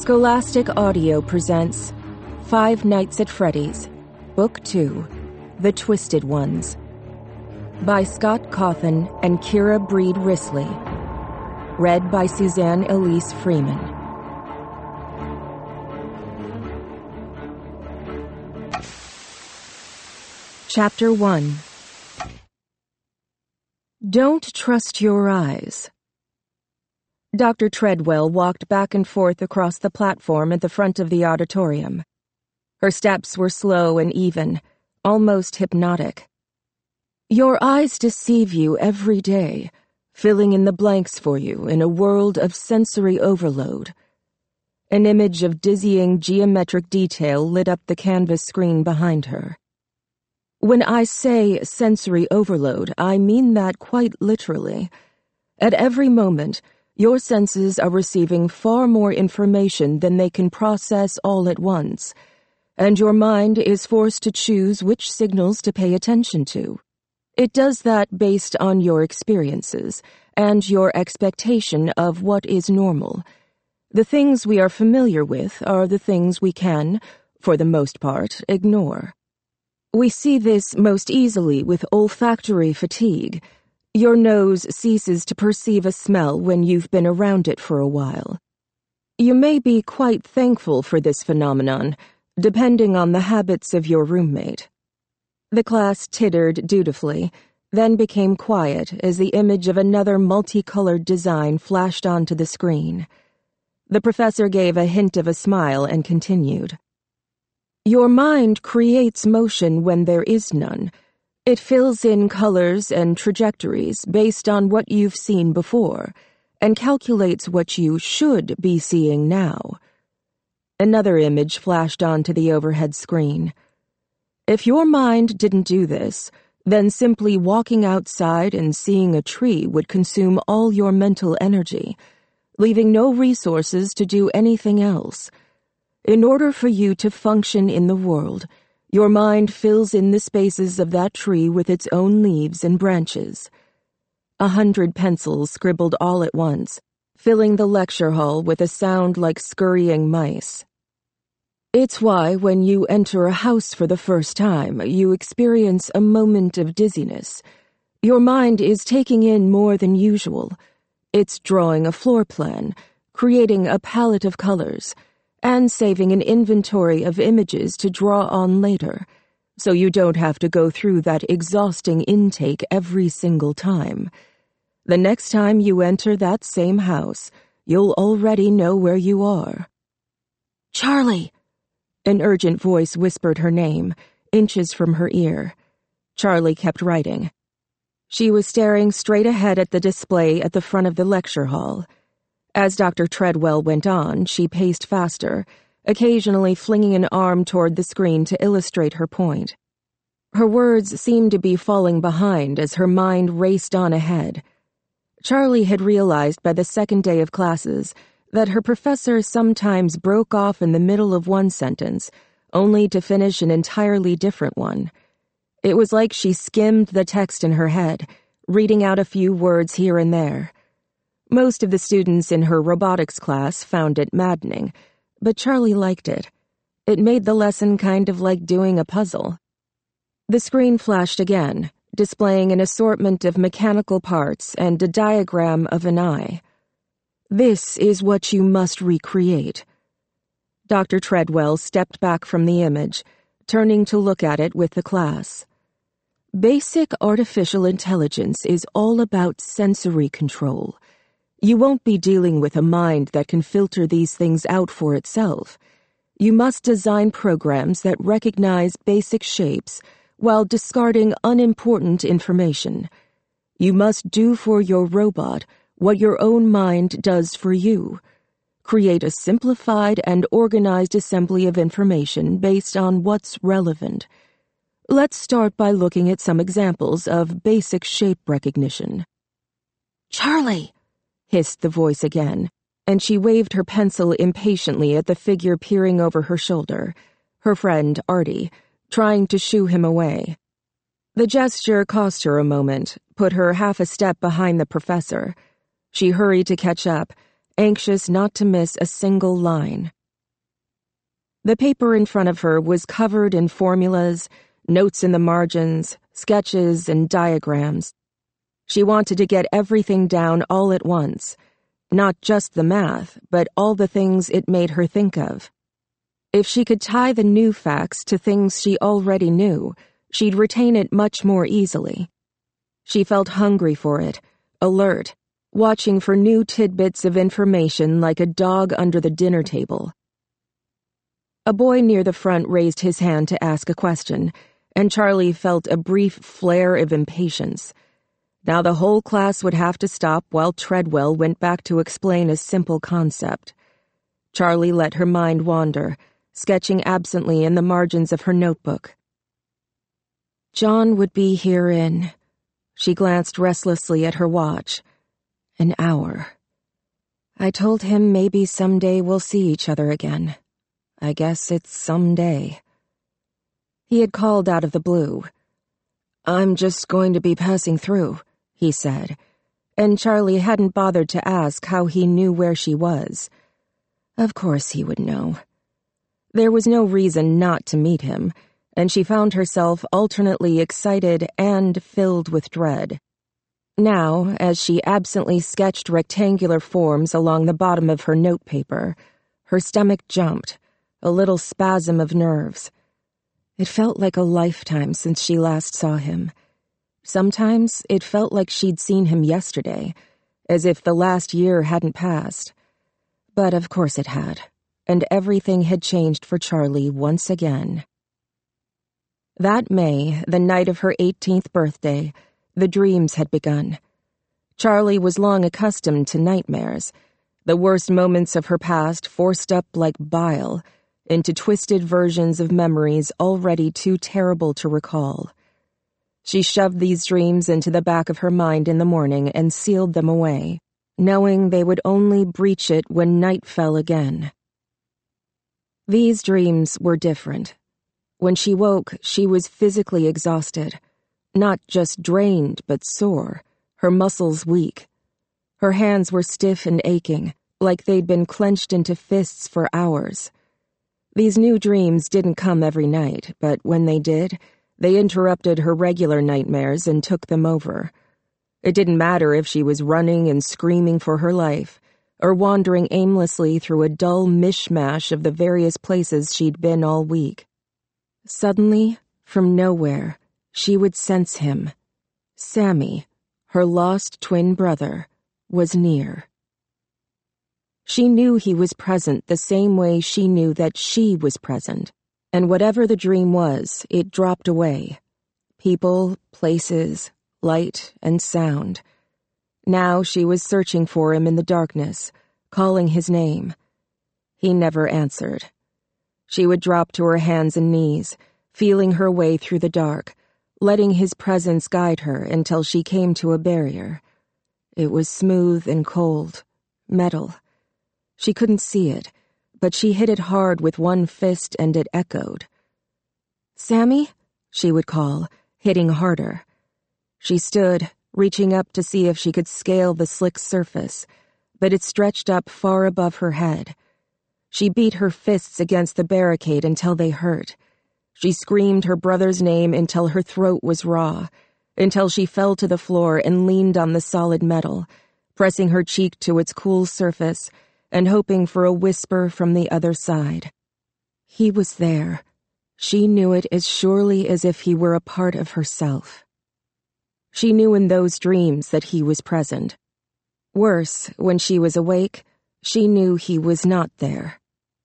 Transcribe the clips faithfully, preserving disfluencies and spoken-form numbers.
Scholastic Audio presents Five Nights at Freddy's, Book two, The Twisted Ones, by Scott Cawthon and Kira Breed Risley. Read by Suzanne Elise Freeman. Chapter one. Don't trust your eyes. Doctor Treadwell walked back and forth across the platform at the front of the auditorium. Her steps were slow and even, almost hypnotic. Your eyes deceive you every day, filling in the blanks for you in a world of sensory overload. An image of dizzying geometric detail lit up the canvas screen behind her. When I say sensory overload, I mean that quite literally. At every moment, your senses are receiving far more information than they can process all at once, and your mind is forced to choose which signals to pay attention to. It does that based on your experiences and your expectation of what is normal. The things we are familiar with are the things we can, for the most part, ignore. We see this most easily with olfactory fatigue. Your nose ceases to perceive a smell when you've been around it for a while. You may be quite thankful for this phenomenon, depending on the habits of your roommate. The class tittered dutifully, then became quiet as the image of another multicolored design flashed onto the screen. The professor gave a hint of a smile and continued. Your mind creates motion when there is none. It fills in colors and trajectories based on what you've seen before, and calculates what you should be seeing now. Another image flashed onto the overhead screen. If your mind didn't do this, then simply walking outside and seeing a tree would consume all your mental energy, leaving no resources to do anything else. In order for you to function in the world, your mind fills in the spaces of that tree with its own leaves and branches. A hundred pencils scribbled all at once, filling the lecture hall with a sound like scurrying mice. It's why when you enter a house for the first time, you experience a moment of dizziness. Your mind is taking in more than usual. It's drawing a floor plan, creating a palette of colors, and saving an inventory of images to draw on later, so you don't have to go through that exhausting intake every single time. The next time you enter that same house, you'll already know where you are. Charlie! An urgent voice whispered her name, inches from her ear. Charlie kept writing. She was staring straight ahead at the display at the front of the lecture hall. As Doctor Treadwell went on, she paced faster, occasionally flinging an arm toward the screen to illustrate her point. Her words seemed to be falling behind as her mind raced on ahead. Charlie had realized by the second day of classes that her professor sometimes broke off in the middle of one sentence, only to finish an entirely different one. It was like she skimmed the text in her head, reading out a few words here and there. Most of the students in her robotics class found it maddening, but Charlie liked it. It made the lesson kind of like doing a puzzle. The screen flashed again, displaying an assortment of mechanical parts and a diagram of an eye. This is what you must recreate. Doctor Treadwell stepped back from the image, turning to look at it with the class. Basic artificial intelligence is all about sensory control. You won't be dealing with a mind that can filter these things out for itself. You must design programs that recognize basic shapes while discarding unimportant information. You must do for your robot what your own mind does for you. Create a simplified and organized assembly of information based on what's relevant. Let's start by looking at some examples of basic shape recognition. Charlie! Hissed the voice again, and she waved her pencil impatiently at the figure peering over her shoulder, her friend Artie, trying to shoo him away. The gesture cost her a moment, put her half a step behind the professor. She hurried to catch up, anxious not to miss a single line. The paper in front of her was covered in formulas, notes in the margins, sketches, and diagrams. She wanted to get everything down all at once, not just the math, but all the things it made her think of. If she could tie the new facts to things she already knew, she'd retain it much more easily. She felt hungry for it, alert, watching for new tidbits of information like a dog under the dinner table. A boy near the front raised his hand to ask a question, and Charlie felt a brief flare of impatience. Now the whole class would have to stop while Treadwell went back to explain a simple concept. Charlie let her mind wander, sketching absently in the margins of her notebook. John would be here in... She glanced restlessly at her watch. An hour. I told him maybe someday we'll see each other again. I guess it's someday. He had called out of the blue. I'm just going to be passing through, he said, and Charlie hadn't bothered to ask how he knew where she was. Of course he would know. There was no reason not to meet him, and she found herself alternately excited and filled with dread. Now, as she absently sketched rectangular forms along the bottom of her notepaper, her stomach jumped, a little spasm of nerves. It felt like a lifetime since she last saw him. Sometimes it felt like she'd seen him yesterday, as if the last year hadn't passed. But of course it had, and everything had changed for Charlie once again. That May, the night of her eighteenth birthday, the dreams had begun. Charlie was long accustomed to nightmares, the worst moments of her past forced up like bile into twisted versions of memories already too terrible to recall. She shoved these dreams into the back of her mind in the morning and sealed them away, knowing they would only breach it when night fell again. These dreams were different. When she woke, she was physically exhausted, not just drained but sore, her muscles weak. Her hands were stiff and aching, like they'd been clenched into fists for hours. These new dreams didn't come every night, but when they did, they interrupted her regular nightmares and took them over. It didn't matter if she was running and screaming for her life, or wandering aimlessly through a dull mishmash of the various places she'd been all week. Suddenly, from nowhere, she would sense him. Sammy, her lost twin brother, was near. She knew he was present the same way she knew that she was present, and whatever the dream was, it dropped away. People, places, light, and sound. Now she was searching for him in the darkness, calling his name. He never answered. She would drop to her hands and knees, feeling her way through the dark, letting his presence guide her until she came to a barrier. It was smooth and cold, metal. She couldn't see it, but she hit it hard with one fist and it echoed. "Sammy?" she would call, hitting harder. She stood, reaching up to see if she could scale the slick surface, but it stretched up far above her head. She beat her fists against the barricade until they hurt. She screamed her brother's name until her throat was raw, until she fell to the floor and leaned on the solid metal, pressing her cheek to its cool surface and hoping for a whisper from the other side. He was there. She knew it as surely as if he were a part of herself. She knew in those dreams that he was present. Worse, when she was awake, she knew he was not there.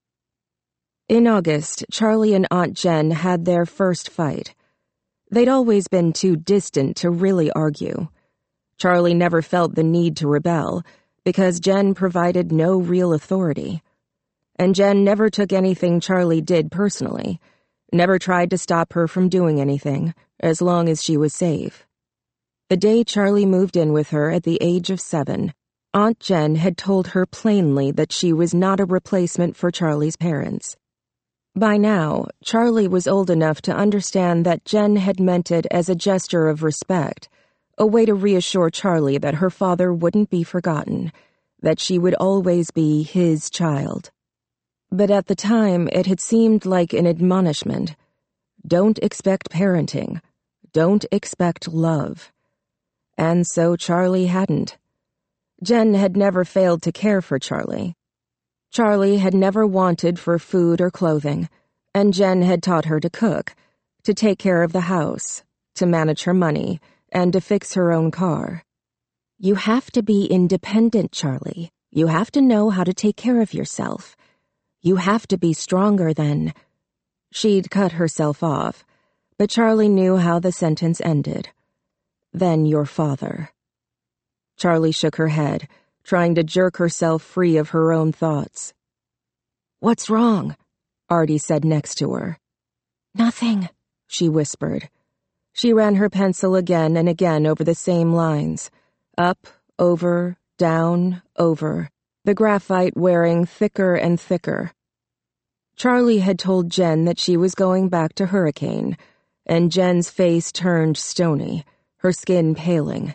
In August, Charlie and Aunt Jen had their first fight. They'd always been too distant to really argue. Charlie never felt the need to rebel, because Jen provided no real authority. And Jen never took anything Charlie did personally, never tried to stop her from doing anything, as long as she was safe. The day Charlie moved in with her at the age of seven, Aunt Jen had told her plainly that she was not a replacement for Charlie's parents. By now, Charlie was old enough to understand that Jen had meant it as a gesture of respect, a way to reassure Charlie that her father wouldn't be forgotten, that she would always be his child. But at the time, it had seemed like an admonishment. Don't expect parenting. Don't expect love. And so Charlie hadn't. Jen had never failed to care for Charlie. Charlie had never wanted for food or clothing, and Jen had taught her to cook, to take care of the house, to manage her money, and to fix her own car. You have to be independent, Charlie. You have to know how to take care of yourself. You have to be stronger than... She'd cut herself off, but Charlie knew how the sentence ended. Then your father. Charlie shook her head, trying to jerk herself free of her own thoughts. What's wrong? Artie said next to her. Nothing, she whispered. She ran her pencil again and again over the same lines. Up, over, down, over, the graphite wearing thicker and thicker. Charlie had told Jen that she was going back to Hurricane, and Jen's face turned stony, her skin paling.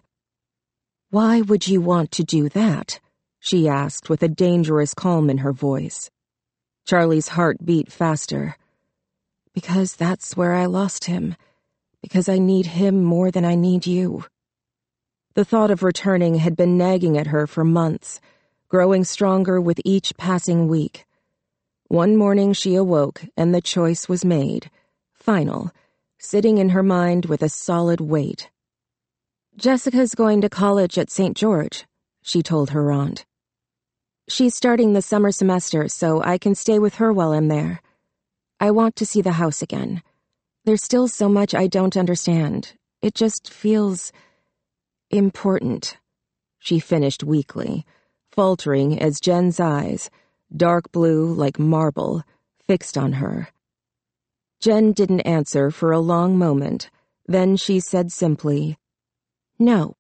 Why would you want to do that? She asked with a dangerous calm in her voice. Charlie's heart beat faster. Because that's where I lost him. Because I need him more than I need you. The thought of returning had been nagging at her for months, growing stronger with each passing week. One morning she awoke and the choice was made, final, sitting in her mind with a solid weight. Jessica's going to college at Saint George, she told her aunt. She's starting the summer semester, so I can stay with her while I'm there. I want to see the house again. There's still so much I don't understand. It just feels... important, she finished weakly, faltering as Jen's eyes, dark blue like marble, fixed on her. Jen didn't answer for a long moment, then she said simply, No.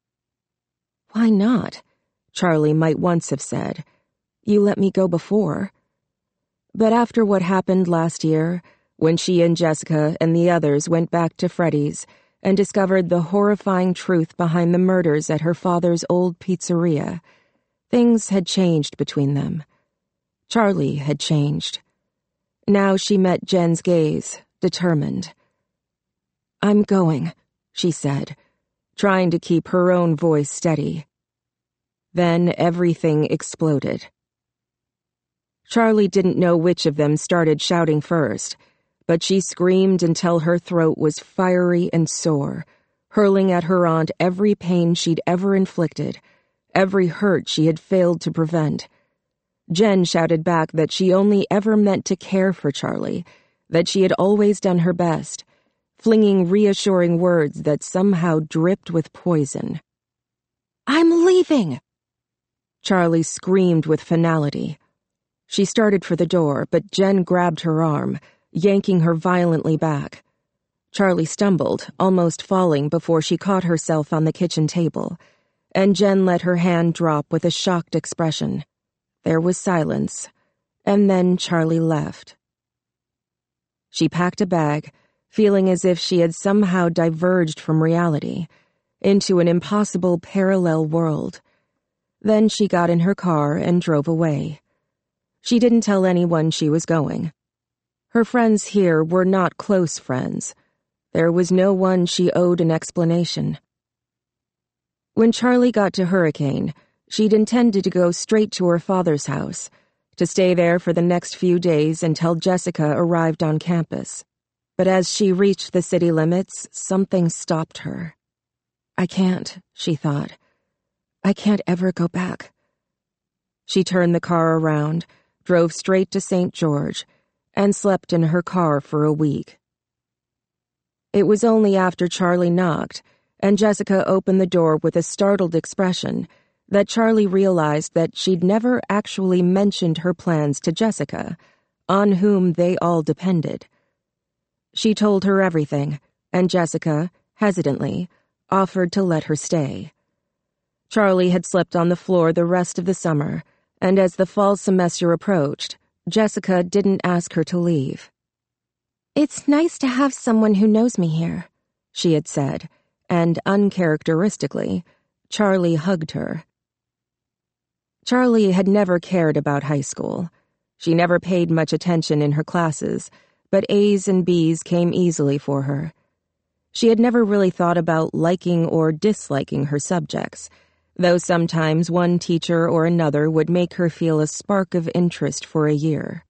Why not? Charlie might once have said. You let me go before. But after what happened last year, when she and Jessica and the others went back to Freddy's and discovered the horrifying truth behind the murders at her father's old pizzeria, things had changed between them. Charlie had changed. Now she met Jen's gaze, determined. I'm going, she said, trying to keep her own voice steady. Then everything exploded. Charlie didn't know which of them started shouting first, but she screamed until her throat was fiery and sore, hurling at her aunt every pain she'd ever inflicted, every hurt she had failed to prevent. Jen shouted back that she only ever meant to care for Charlie, that she had always done her best, flinging reassuring words that somehow dripped with poison. I'm leaving! Charlie screamed with finality. She started for the door, but Jen grabbed her arm, yanking her violently back. Charlie stumbled, almost falling before she caught herself on the kitchen table, and Jen let her hand drop with a shocked expression. There was silence, and then Charlie left. She packed a bag, feeling as if she had somehow diverged from reality, into an impossible parallel world. Then she got in her car and drove away. She didn't tell anyone she was going. Her friends here were not close friends. There was no one she owed an explanation. When Charlie got to Hurricane, she'd intended to go straight to her father's house, to stay there for the next few days until Jessica arrived on campus. But as she reached the city limits, something stopped her. I can't, she thought. I can't ever go back. She turned the car around, drove straight to Saint George, and slept in her car for a week. It was only after Charlie knocked, and Jessica opened the door with a startled expression, that Charlie realized that she'd never actually mentioned her plans to Jessica, on whom they all depended. She told her everything, and Jessica, hesitantly, offered to let her stay. Charlie had slept on the floor the rest of the summer, and as the fall semester approached, Jessica didn't ask her to leave. It's nice to have someone who knows me here, she had said, and uncharacteristically, Charlie hugged her. Charlie had never cared about high school. She never paid much attention in her classes, but A's and B's came easily for her. She had never really thought about liking or disliking her subjects, though sometimes one teacher or another would make her feel a spark of interest for a year.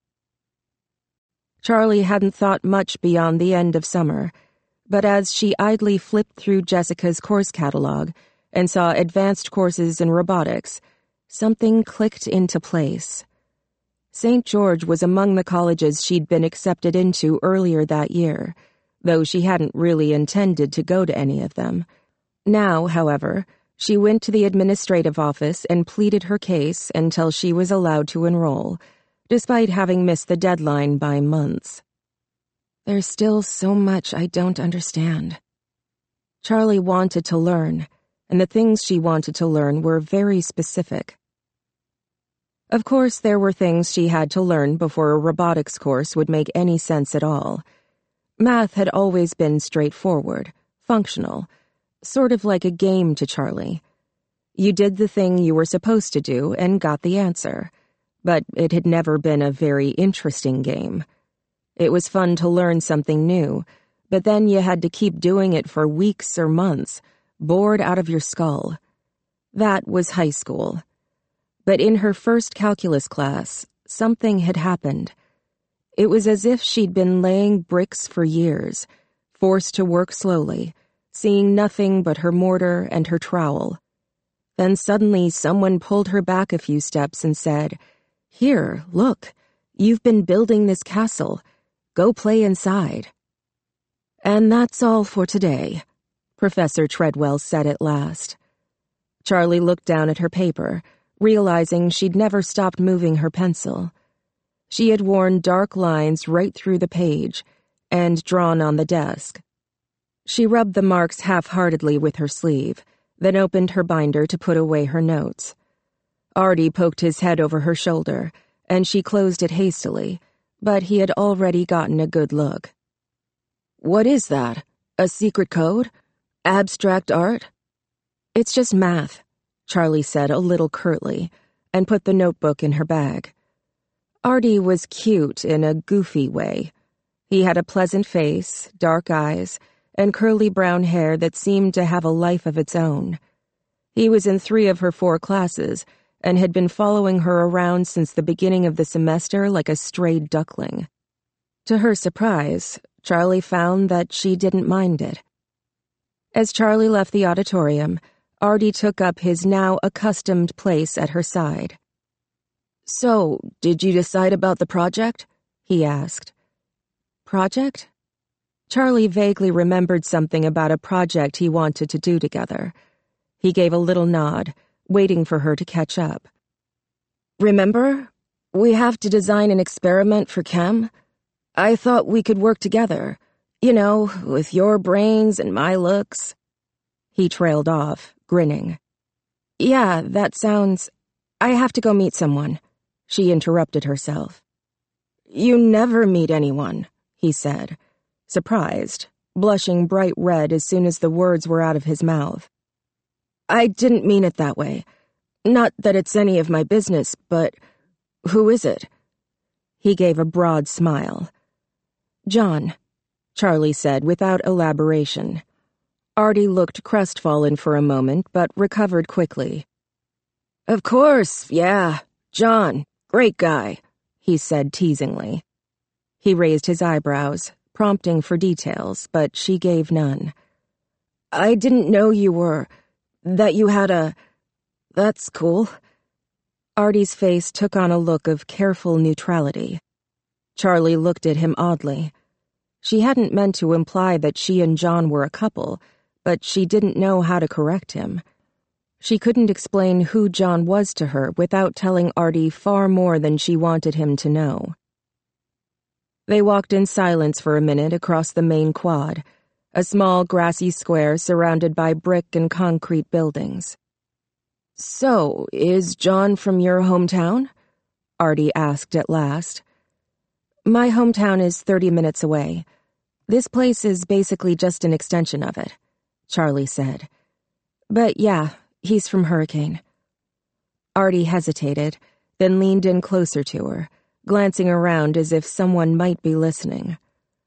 Charlie hadn't thought much beyond the end of summer, but as she idly flipped through Jessica's course catalog and saw advanced courses in robotics, something clicked into place. Saint George was among the colleges she'd been accepted into earlier that year, though she hadn't really intended to go to any of them. Now, however, she went to the administrative office and pleaded her case until she was allowed to enroll, despite having missed the deadline by months. There's still so much I don't understand. Charlie wanted to learn, and the things she wanted to learn were very specific. Of course, there were things she had to learn before a robotics course would make any sense at all. Math had always been straightforward, functional, sort of like a game to Charlie. You did the thing you were supposed to do and got the answer, but it had never been a very interesting game. It was fun to learn something new, but then you had to keep doing it for weeks or months, bored out of your skull. That was high school. But in her first calculus class, something had happened. It was as if she'd been laying bricks for years, forced to work slowly, seeing nothing but her mortar and her trowel. Then suddenly someone pulled her back a few steps and said, "Here, look, you've been building this castle. Go play inside." "And that's all for today," Professor Treadwell said at last. Charlie looked down at her paper, realizing she'd never stopped moving her pencil. She had worn dark lines right through the page and drawn on the desk. She rubbed the marks half-heartedly with her sleeve, then opened her binder to put away her notes. Artie poked his head over her shoulder, and she closed it hastily, but he had already gotten a good look. "What is that? A secret code? Abstract art?" "It's just math," Charlie said a little curtly, and put the notebook in her bag. Artie was cute in a goofy way. He had a pleasant face, dark eyes, and curly brown hair that seemed to have a life of its own. He was in three of her four classes, and had been following her around since the beginning of the semester like a strayed duckling. To her surprise, Charlie found that she didn't mind it. As Charlie left the auditorium, Artie took up his now accustomed place at her side. "So, did you decide about the project?" he asked. Project? Charlie vaguely remembered something about a project he wanted to do together. He gave a little nod, waiting for her to catch up. "Remember? We have to design an experiment for chem. I thought we could work together. You know, with your brains and my looks." He trailed off, grinning. "Yeah, that sounds... I have to go meet someone." She interrupted herself. "You never meet anyone," he said, surprised, blushing bright red as soon as the words were out of his mouth. "I didn't mean it that way. Not that it's any of my business, but who is it?" He gave a broad smile. "John," Charlie said without elaboration. Artie looked crestfallen for a moment, but recovered quickly. "Of course, yeah, John, great guy," he said teasingly. He raised his eyebrows, prompting for details, but she gave none. "I didn't know you were... that you had a... That's cool." Artie's face took on a look of careful neutrality. Charlie looked at him oddly. She hadn't meant to imply that she and John were a couple, but she didn't know how to correct him. She couldn't explain who John was to her without telling Artie far more than she wanted him to know. They walked in silence for a minute across the main quad, a small grassy square surrounded by brick and concrete buildings. "So, is John from your hometown?" Artie asked at last. "My hometown is thirty minutes away. This place is basically just an extension of it," Charlie said. "But yeah, he's from Hurricane." Artie hesitated, then leaned in closer to her, glancing around as if someone might be listening.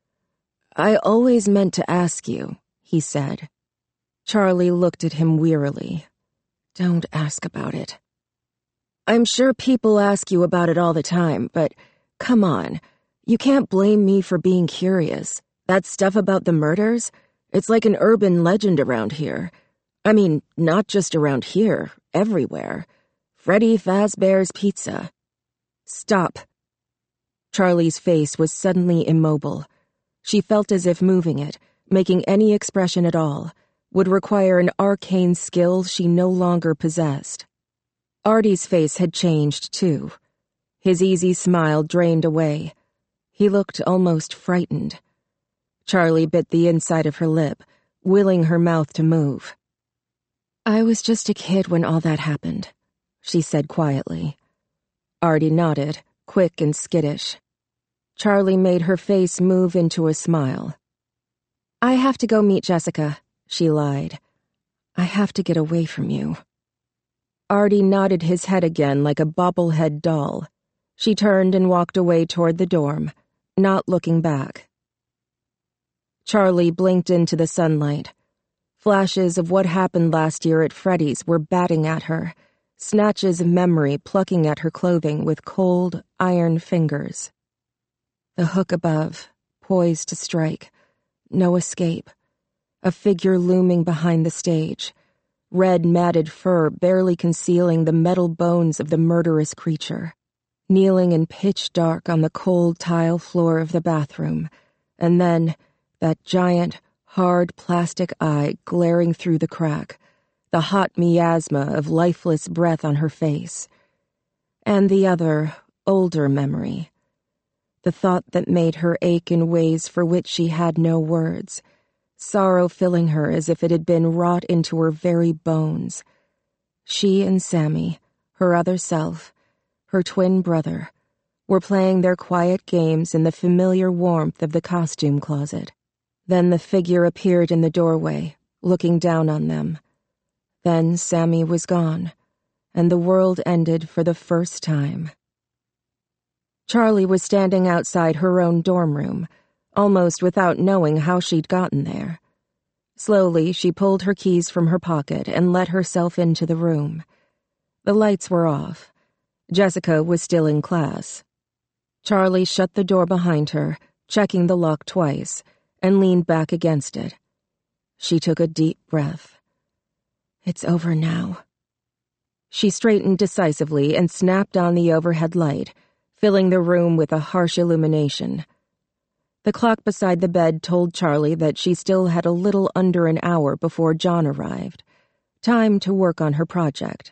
"I always meant to ask you," he said. Charlie looked at him wearily. "Don't ask about it." "I'm sure people ask you about it all the time, but come on. You can't blame me for being curious. That stuff about the murders? It's like an urban legend around here. I mean, not just around here, everywhere. Freddy Fazbear's Pizza." "Stop." Charlie's face was suddenly immobile. She felt as if moving it, making any expression at all, would require an arcane skill she no longer possessed. Artie's face had changed, too. His easy smile drained away. He looked almost frightened. Charlie bit the inside of her lip, willing her mouth to move. "I was just a kid when all that happened," she said quietly. Artie nodded, quick and skittish. Charlie made her face move into a smile. "I have to go meet Jessica," she lied. "I have to get away from you." Artie nodded his head again like a bobblehead doll. She turned and walked away toward the dorm, not looking back. Charlie blinked into the sunlight. Flashes of what happened last year at Freddy's were batting at her, snatches of memory plucking at her clothing with cold, iron fingers. The hook above, poised to strike. No escape. A figure looming behind the stage. Red matted fur barely concealing the metal bones of the murderous creature. Kneeling in pitch dark on the cold tile floor of the bathroom. And then, that giant, hard plastic eye glaring through the crack. The hot miasma of lifeless breath on her face. And the other, older memory. The thought that made her ache in ways for which she had no words. Sorrow filling her as if it had been wrought into her very bones. She and Sammy, her other self, her twin brother, were playing their quiet games in the familiar warmth of the costume closet. Then the figure appeared in the doorway, looking down on them. Then Sammy was gone, and the world ended for the first time. Charlie was standing outside her own dorm room, almost without knowing how she'd gotten there. Slowly, she pulled her keys from her pocket and let herself into the room. The lights were off. Jessica was still in class. Charlie shut the door behind her, checking the lock twice, and leaned back against it. She took a deep breath. It's over now. She straightened decisively and snapped on the overhead light, filling the room with a harsh illumination. The clock beside the bed told Charlie that she still had a little under an hour before John arrived. Time to work on her project.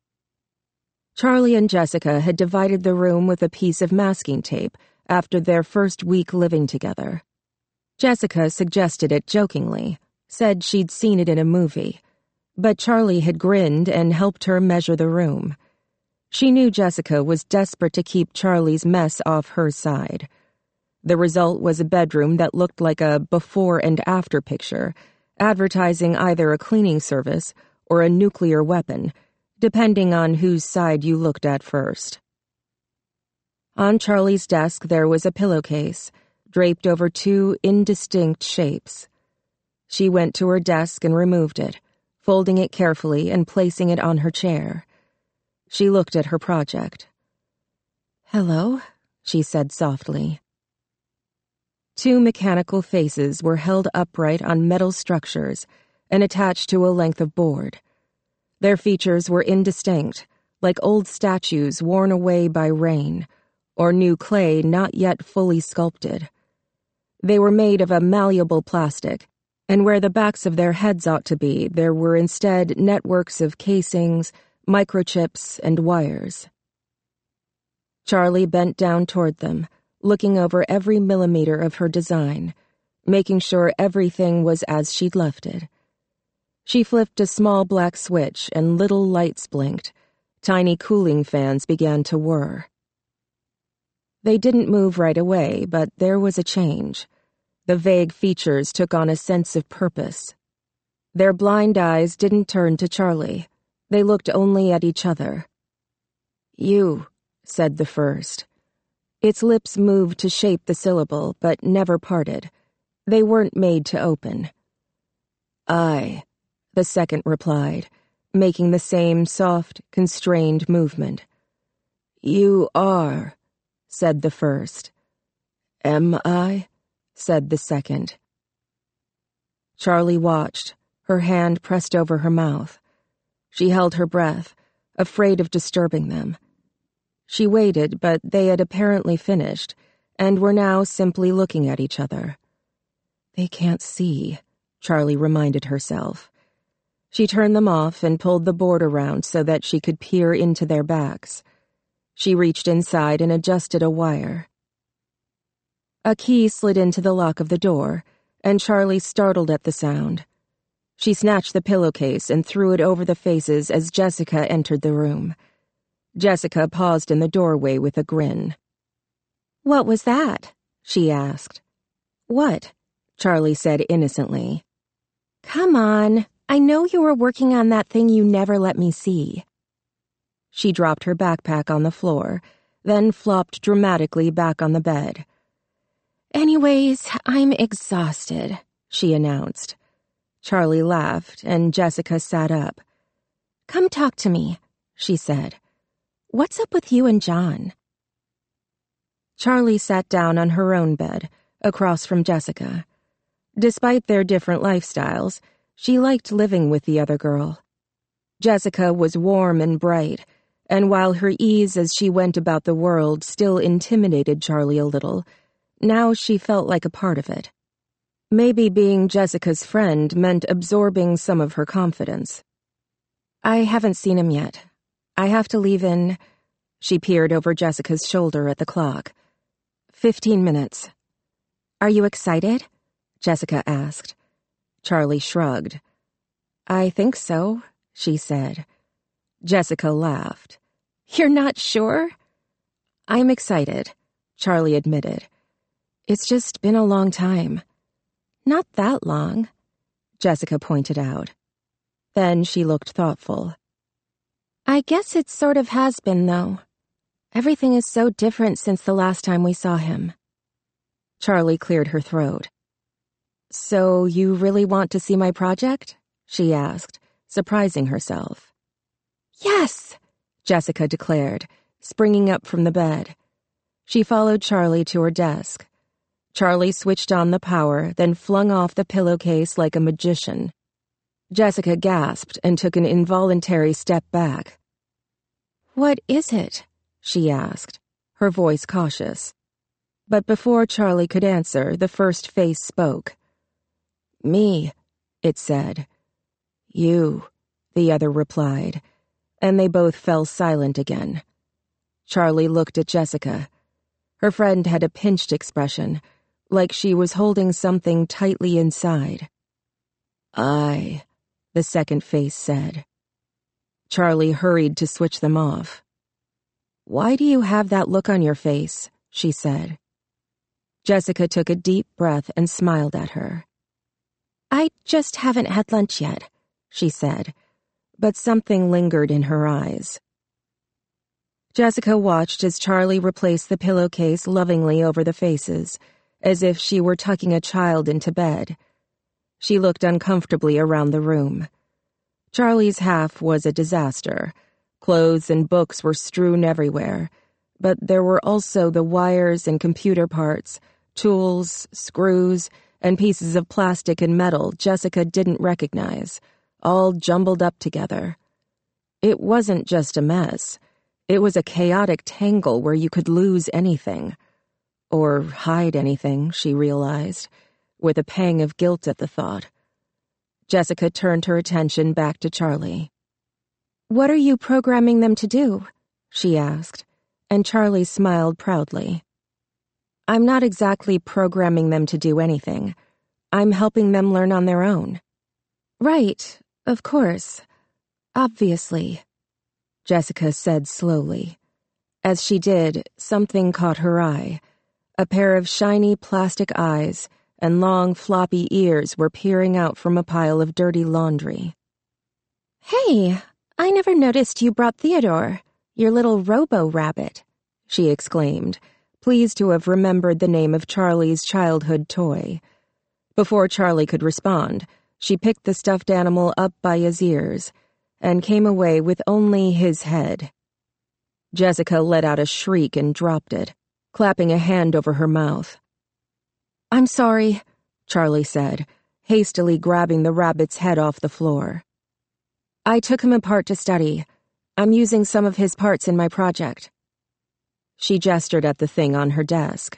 Charlie and Jessica had divided the room with a piece of masking tape after their first week living together. Jessica suggested it jokingly, said she'd seen it in a movie, but Charlie had grinned and helped her measure the room. She knew Jessica was desperate to keep Charlie's mess off her side. The result was a bedroom that looked like a before and after picture, advertising either a cleaning service or a nuclear weapon, depending on whose side you looked at first. On Charlie's desk there was a pillowcase, draped over two indistinct shapes. She went to her desk and removed it, folding it carefully and placing it on her chair. She looked at her project. "Hello," she said softly. Two mechanical faces were held upright on metal structures and attached to a length of board. Their features were indistinct, like old statues worn away by rain, or new clay not yet fully sculpted. They were made of a malleable plastic, and where the backs of their heads ought to be, there were instead networks of casings, microchips, and wires. Charlie bent down toward them, looking over every millimeter of her design, making sure everything was as she'd left it. She flipped a small black switch and little lights blinked. Tiny cooling fans began to whir. They didn't move right away, but there was a change. The vague features took on a sense of purpose. Their blind eyes didn't turn to Charlie. They looked only at each other. You, said the first. Its lips moved to shape the syllable, but never parted. They weren't made to open. I, the second replied, making the same soft, constrained movement. You are, said the first. Am I? Said the second. Charlie watched, her hand pressed over her mouth. She held her breath, afraid of disturbing them. She waited, but they had apparently finished, and were now simply looking at each other. They can't see, Charlie reminded herself. She turned them off and pulled the board around so that she could peer into their backs. She reached inside and adjusted a wire. A key slid into the lock of the door, and Charlie startled at the sound. She snatched the pillowcase and threw it over the faces as Jessica entered the room. Jessica paused in the doorway with a grin. "What was that?" she asked. "What?" Charlie said innocently. "Come on, I know you were working on that thing you never let me see." She dropped her backpack on the floor, then flopped dramatically back on the bed. "Anyways, I'm exhausted," she announced. Charlie laughed, and Jessica sat up. "Come talk to me," she said. "What's up with you and John?" Charlie sat down on her own bed, across from Jessica. Despite their different lifestyles, she liked living with the other girl. Jessica was warm and bright, and while her ease as she went about the world still intimidated Charlie a little, now she felt like a part of it. Maybe being Jessica's friend meant absorbing some of her confidence. "I haven't seen him yet. I have to leave in..." She peered over Jessica's shoulder at the clock. Fifteen minutes. "Are you excited?" Jessica asked. Charlie shrugged. "I think so," she said. Jessica laughed. "You're not sure?" "I'm excited," Charlie admitted. "It's just been a long time." "Not that long," Jessica pointed out. Then she looked thoughtful. "I guess it sort of has been, though. Everything is so different since the last time we saw him." Charlie cleared her throat. "So you really want to see my project?" she asked, surprising herself. "Yes!" Jessica declared, springing up from the bed. She followed Charlie to her desk. Charlie switched on the power, then flung off the pillowcase like a magician. Jessica gasped and took an involuntary step back. "What is it?" she asked, her voice cautious. But before Charlie could answer, the first face spoke. "Me," it said. "You," the other replied, and they both fell silent again. Charlie looked at Jessica. Her friend had a pinched expression, like she was holding something tightly inside. "I," the second face said. Charlie hurried to switch them off. "Why do you have that look on your face?" she said. Jessica took a deep breath and smiled at her. "I just haven't had lunch yet," she said, but something lingered in her eyes. Jessica watched as Charlie replaced the pillowcase lovingly over the faces, as if she were tucking a child into bed. She looked uncomfortably around the room. Charlie's half was a disaster. Clothes and books were strewn everywhere, but there were also the wires and computer parts, tools, screws, and pieces of plastic and metal Jessica didn't recognize, all jumbled up together. It wasn't just a mess. It was a chaotic tangle where you could lose anything. Or hide anything, she realized, with a pang of guilt at the thought. Jessica turned her attention back to Charlie. "What are you programming them to do?" she asked, and Charlie smiled proudly. "I'm not exactly programming them to do anything. I'm helping them learn on their own." "Right, of course. Obviously," Jessica said slowly. As she did, something caught her eye. A pair of shiny plastic eyes and long floppy ears were peering out from a pile of dirty laundry. "Hey, I never noticed you brought Theodore," Your little robo-rabbit, she exclaimed, pleased to have remembered the name of Charlie's childhood toy. Before Charlie could respond, she picked the stuffed animal up by his ears and came away with only his head. Jessica let out a shriek and dropped it, clapping a hand over her mouth. I'm sorry, Charlie said, hastily grabbing the rabbit's head off the floor. I took him apart to study. I'm using some of his parts in my project. She gestured at the thing on her desk.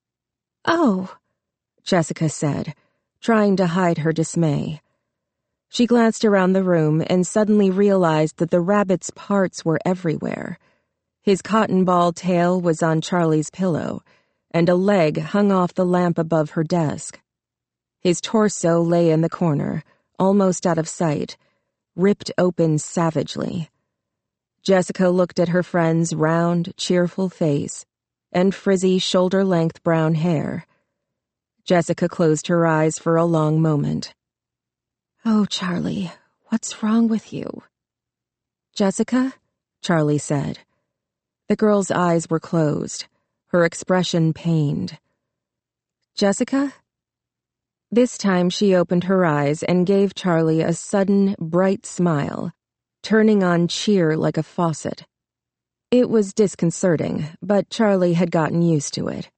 Oh, Jessica said, trying to hide her dismay. She glanced around the room and suddenly realized that the rabbit's parts were everywhere. His cotton ball tail was on Charlie's pillow, and a leg hung off the lamp above her desk. His torso lay in the corner, almost out of sight, ripped open savagely. Jessica looked at her friend's round, cheerful face and frizzy, shoulder-length brown hair. Jessica closed her eyes for a long moment. Oh, Charlie, what's wrong with you? Jessica? Charlie said. The girl's eyes were closed, her expression pained. Jessica? This time she opened her eyes and gave Charlie a sudden, bright smile, turning on cheer like a faucet. It was disconcerting, but Charlie had gotten used to it.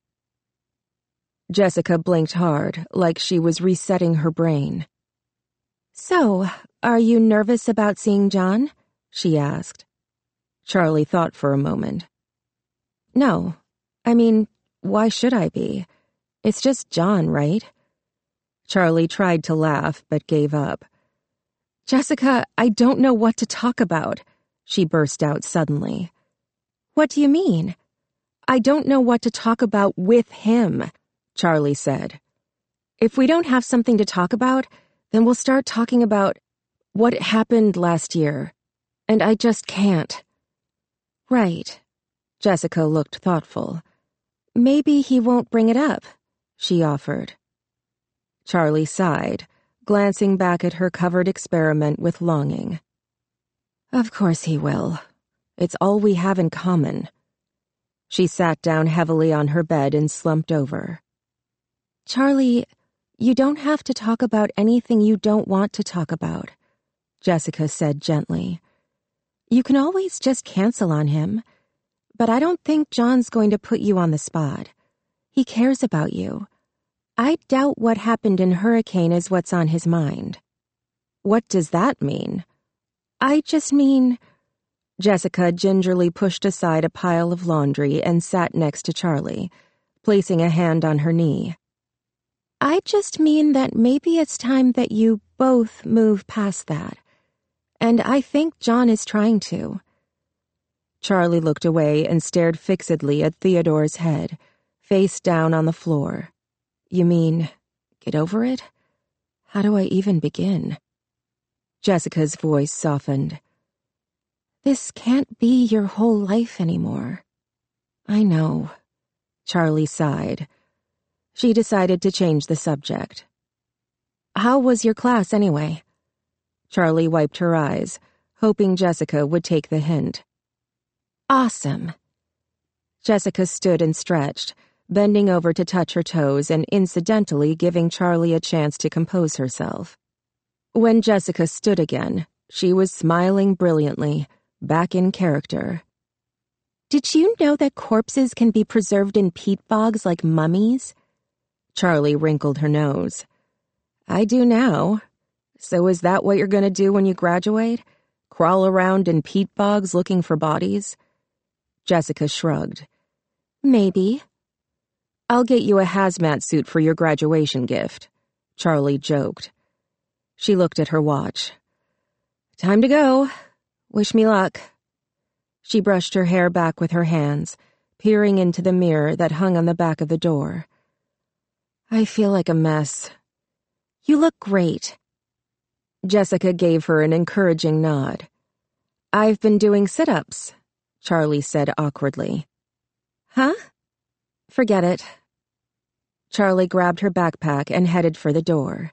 Jessica blinked hard, like she was resetting her brain. So, are you nervous about seeing John? She asked. Charlie thought for a moment. No. I mean, why should I be? It's just John, right? Charlie tried to laugh, but gave up. Jessica, I don't know what to talk about, she burst out suddenly. What do you mean? I don't know what to talk about with him, Charlie said. If we don't have something to talk about, then we'll start talking about what happened last year. And I just can't. Right. Jessica looked thoughtful. Maybe he won't bring it up, she offered. Charlie sighed, glancing back at her covered experiment with longing. Of course he will. It's all we have in common. She sat down heavily on her bed and slumped over. Charlie, you don't have to talk about anything you don't want to talk about, Jessica said gently. You can always just cancel on him, but I don't think John's going to put you on the spot. He cares about you. I doubt what happened in Hurricane is what's on his mind. What does that mean? I just mean... Jessica gingerly pushed aside a pile of laundry and sat next to Charlie, placing a hand on her knee. I just mean that maybe it's time that you both move past that. And I think John is trying to. Charlie looked away and stared fixedly at Theodore's head, face down on the floor. You mean, get over it? How do I even begin? Jessica's voice softened. This can't be your whole life anymore. I know. Charlie sighed. She decided to change the subject. How was your class anyway? Charlie wiped her eyes, hoping Jessica would take the hint. Awesome. Jessica stood and stretched, bending over to touch her toes and incidentally giving Charlie a chance to compose herself. When Jessica stood again, she was smiling brilliantly, back in character. Did you know that corpses can be preserved in peat bogs like mummies? Charlie wrinkled her nose. I do now. So is that what you're going to do when you graduate? Crawl around in peat bogs looking for bodies? Jessica shrugged. Maybe. I'll get you a hazmat suit for your graduation gift, Charlie joked. She looked at her watch. Time to go. Wish me luck. She brushed her hair back with her hands, peering into the mirror that hung on the back of the door. I feel like a mess. You look great. Jessica gave her an encouraging nod. I've been doing sit-ups, Charlie said awkwardly. Huh? Forget it. Charlie grabbed her backpack and headed for the door.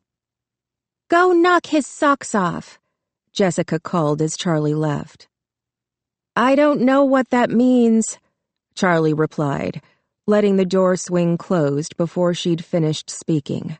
Go knock his socks off, Jessica called as Charlie left. I don't know what that means, Charlie replied, letting the door swing closed before she'd finished speaking.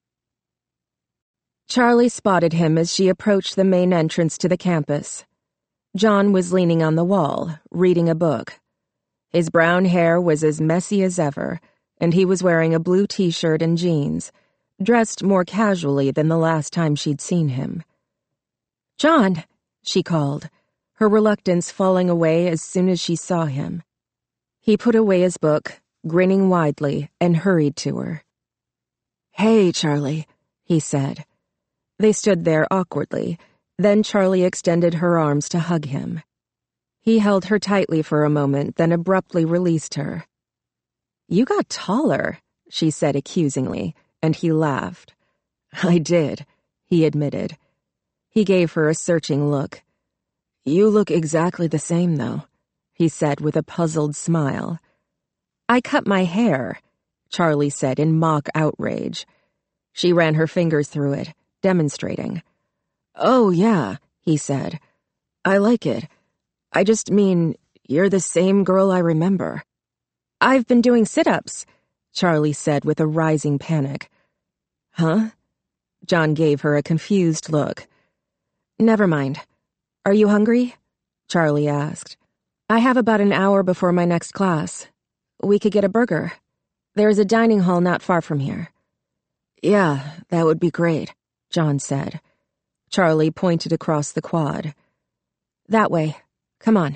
Charlie spotted him as she approached the main entrance to the campus. John was leaning on the wall, reading a book. His brown hair was as messy as ever, and he was wearing a blue t-shirt and jeans, dressed more casually than the last time she'd seen him. "John," she called, her reluctance falling away as soon as she saw him. He put away his book, grinning widely, and hurried to her. "Hey, Charlie," he said. They stood there awkwardly, then Charlie extended her arms to hug him. He held her tightly for a moment, then abruptly released her. "You got taller," she said accusingly, and he laughed. "I did," he admitted. He gave her a searching look. "You look exactly the same, though," he said with a puzzled smile. "I cut my hair," Charlie said in mock outrage. She ran her fingers through it, demonstrating. "Oh, yeah," he said. "I like it. I just mean, you're the same girl I remember." "I've been doing sit-ups," Charlie said with a rising panic. "Huh?" John gave her a confused look. "Never mind. Are you hungry?" Charlie asked. "I have about an hour before my next class. We could get a burger. There's a dining hall not far from here." "Yeah, that would be great," John said. Charlie pointed across the quad. "That way. Come on."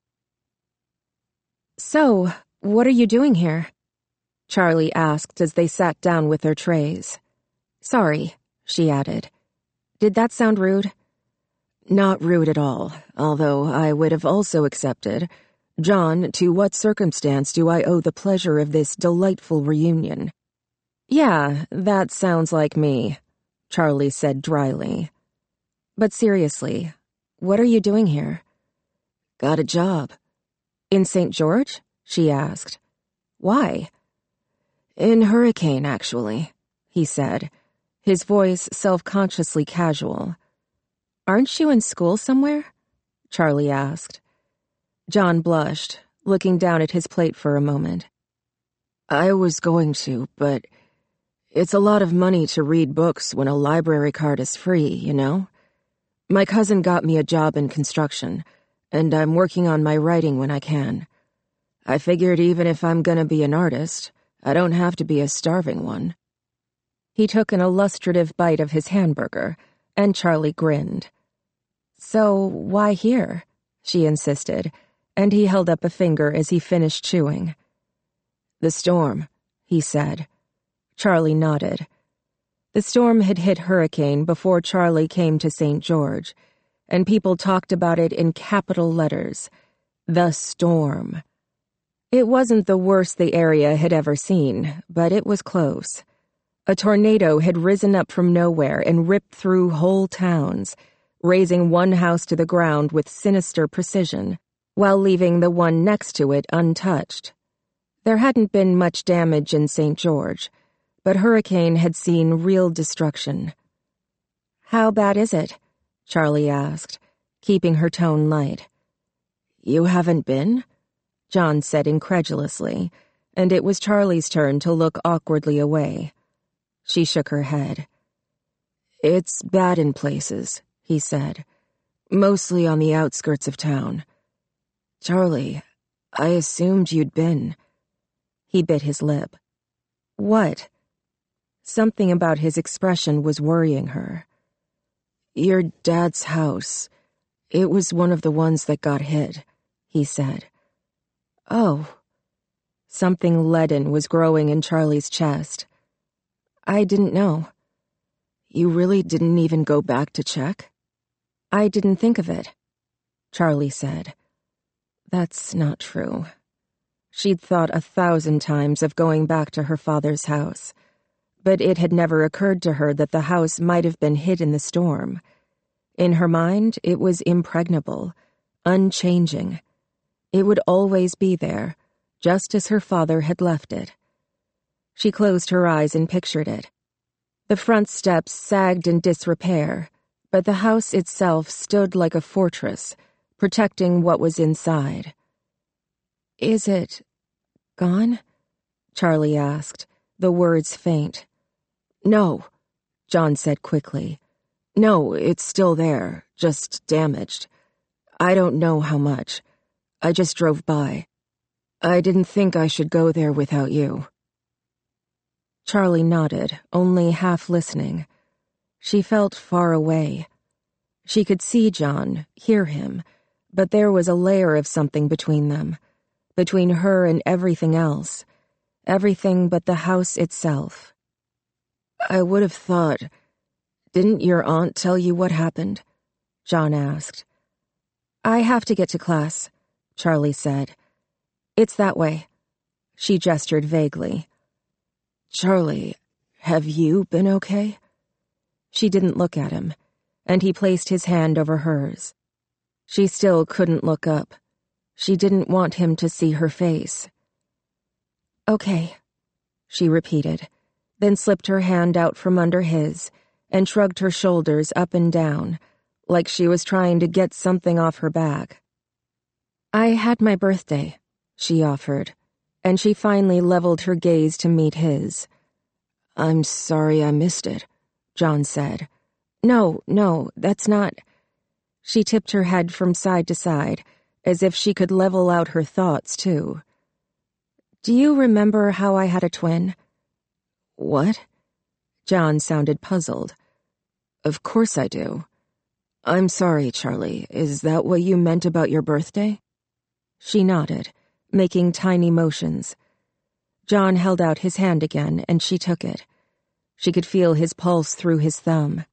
"So, what are you doing here?" Charlie asked as they sat down with their trays. "Sorry," she added. "Did that sound rude?" "Not rude at all, although I would have also accepted. John, to what circumstance do I owe the pleasure of this delightful reunion?" "Yeah, that sounds like me," Charlie said dryly. "But seriously, what are you doing here?" "Got a job." "In Saint George?" she asked. "Why?" "In Hurricane, actually," he said, his voice self-consciously casual. "Aren't you in school somewhere?" Charlie asked. John blushed, looking down at his plate for a moment. "I was going to, but it's a lot of money to read books when a library card is free, you know? My cousin got me a job in construction, and I'm working on my writing when I can. I figured even if I'm gonna be an artist, I don't have to be a starving one." He took an illustrative bite of his hamburger, and Charlie grinned. "So, why here?" she insisted, and he held up a finger as he finished chewing. "The storm," he said. Charlie nodded. The storm had hit Hurricane before Charlie came to Saint George, and people talked about it in capital letters. The storm. It wasn't the worst the area had ever seen, but it was close. A tornado had risen up from nowhere and ripped through whole towns, razing one house to the ground with sinister precision, while leaving the one next to it untouched. There hadn't been much damage in Saint George, but Hurricane had seen real destruction. "How bad is it?" Charlie asked, keeping her tone light. "You haven't been?" John said incredulously, and it was Charlie's turn to look awkwardly away. She shook her head. "It's bad in places," he said, "mostly on the outskirts of town. Charlie, I assumed you'd been." He bit his lip. "What?" Something about his expression was worrying her. "Your dad's house. It was one of the ones that got hit," he said. "Oh." Something leaden was growing in Charlie's chest. "I didn't know." "You really didn't even go back to check?" "I didn't think of it," Charlie said. That's not true. She'd thought a thousand times of going back to her father's house, but it had never occurred to her that the house might have been hit in the storm. In her mind, it was impregnable, unchanging. It would always be there, just as her father had left it. She closed her eyes and pictured it. The front steps sagged in disrepair, but the house itself stood like a fortress, protecting what was inside. "Is it gone?" Charlie asked, the words faint. "No," John said quickly. "No, it's still there, just damaged. I don't know how much. I just drove by. I didn't think I should go there without you." Charlie nodded, only half listening. She felt far away. She could see John, hear him, but there was a layer of something between them, between her and everything else, everything but the house itself. "I would have thought... Didn't your aunt tell you what happened?" John asked. "I have to get to class," Charlie said. "It's that way." She gestured vaguely. "Charlie, have you been okay?" She didn't look at him, and he placed his hand over hers. She still couldn't look up. She didn't want him to see her face. "Okay," she repeated, then slipped her hand out from under his and shrugged her shoulders up and down, like she was trying to get something off her back. "I had my birthday," she offered, and she finally leveled her gaze to meet his. "I'm sorry I missed it," John said. "No, no, that's not..." She tipped her head from side to side, as if she could level out her thoughts, too. "Do you remember how I had a twin?" "What?" John sounded puzzled. "Of course I do. I'm sorry, Charlie. Is that what you meant about your birthday?" She nodded, making tiny motions. John held out his hand again, and she took it. She could feel his pulse through his thumb.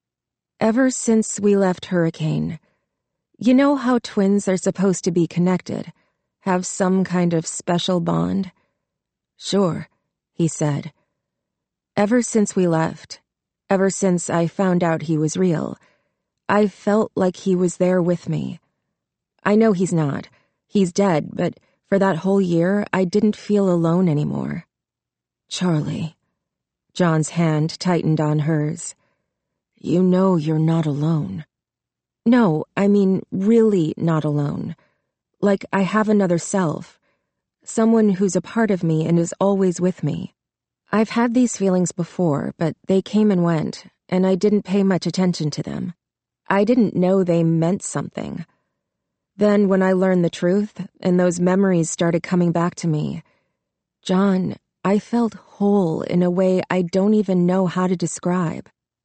"Ever since we left Hurricane, you know how twins are supposed to be connected, have some kind of special bond?" "Sure," he said. "Ever since we left, ever since I found out he was real, I felt like he was there with me. I know he's not. He's dead, but for that whole year, I didn't feel alone anymore." "Charlie," John's hand tightened on hers. "You know you're not alone." "No, I mean really not alone. Like I have another self. Someone who's a part of me and is always with me. I've had these feelings before, but they came and went, and I didn't pay much attention to them. I didn't know they meant something. Then when I learned the truth, and those memories started coming back to me, John, I felt whole in a way I don't even know how to describe."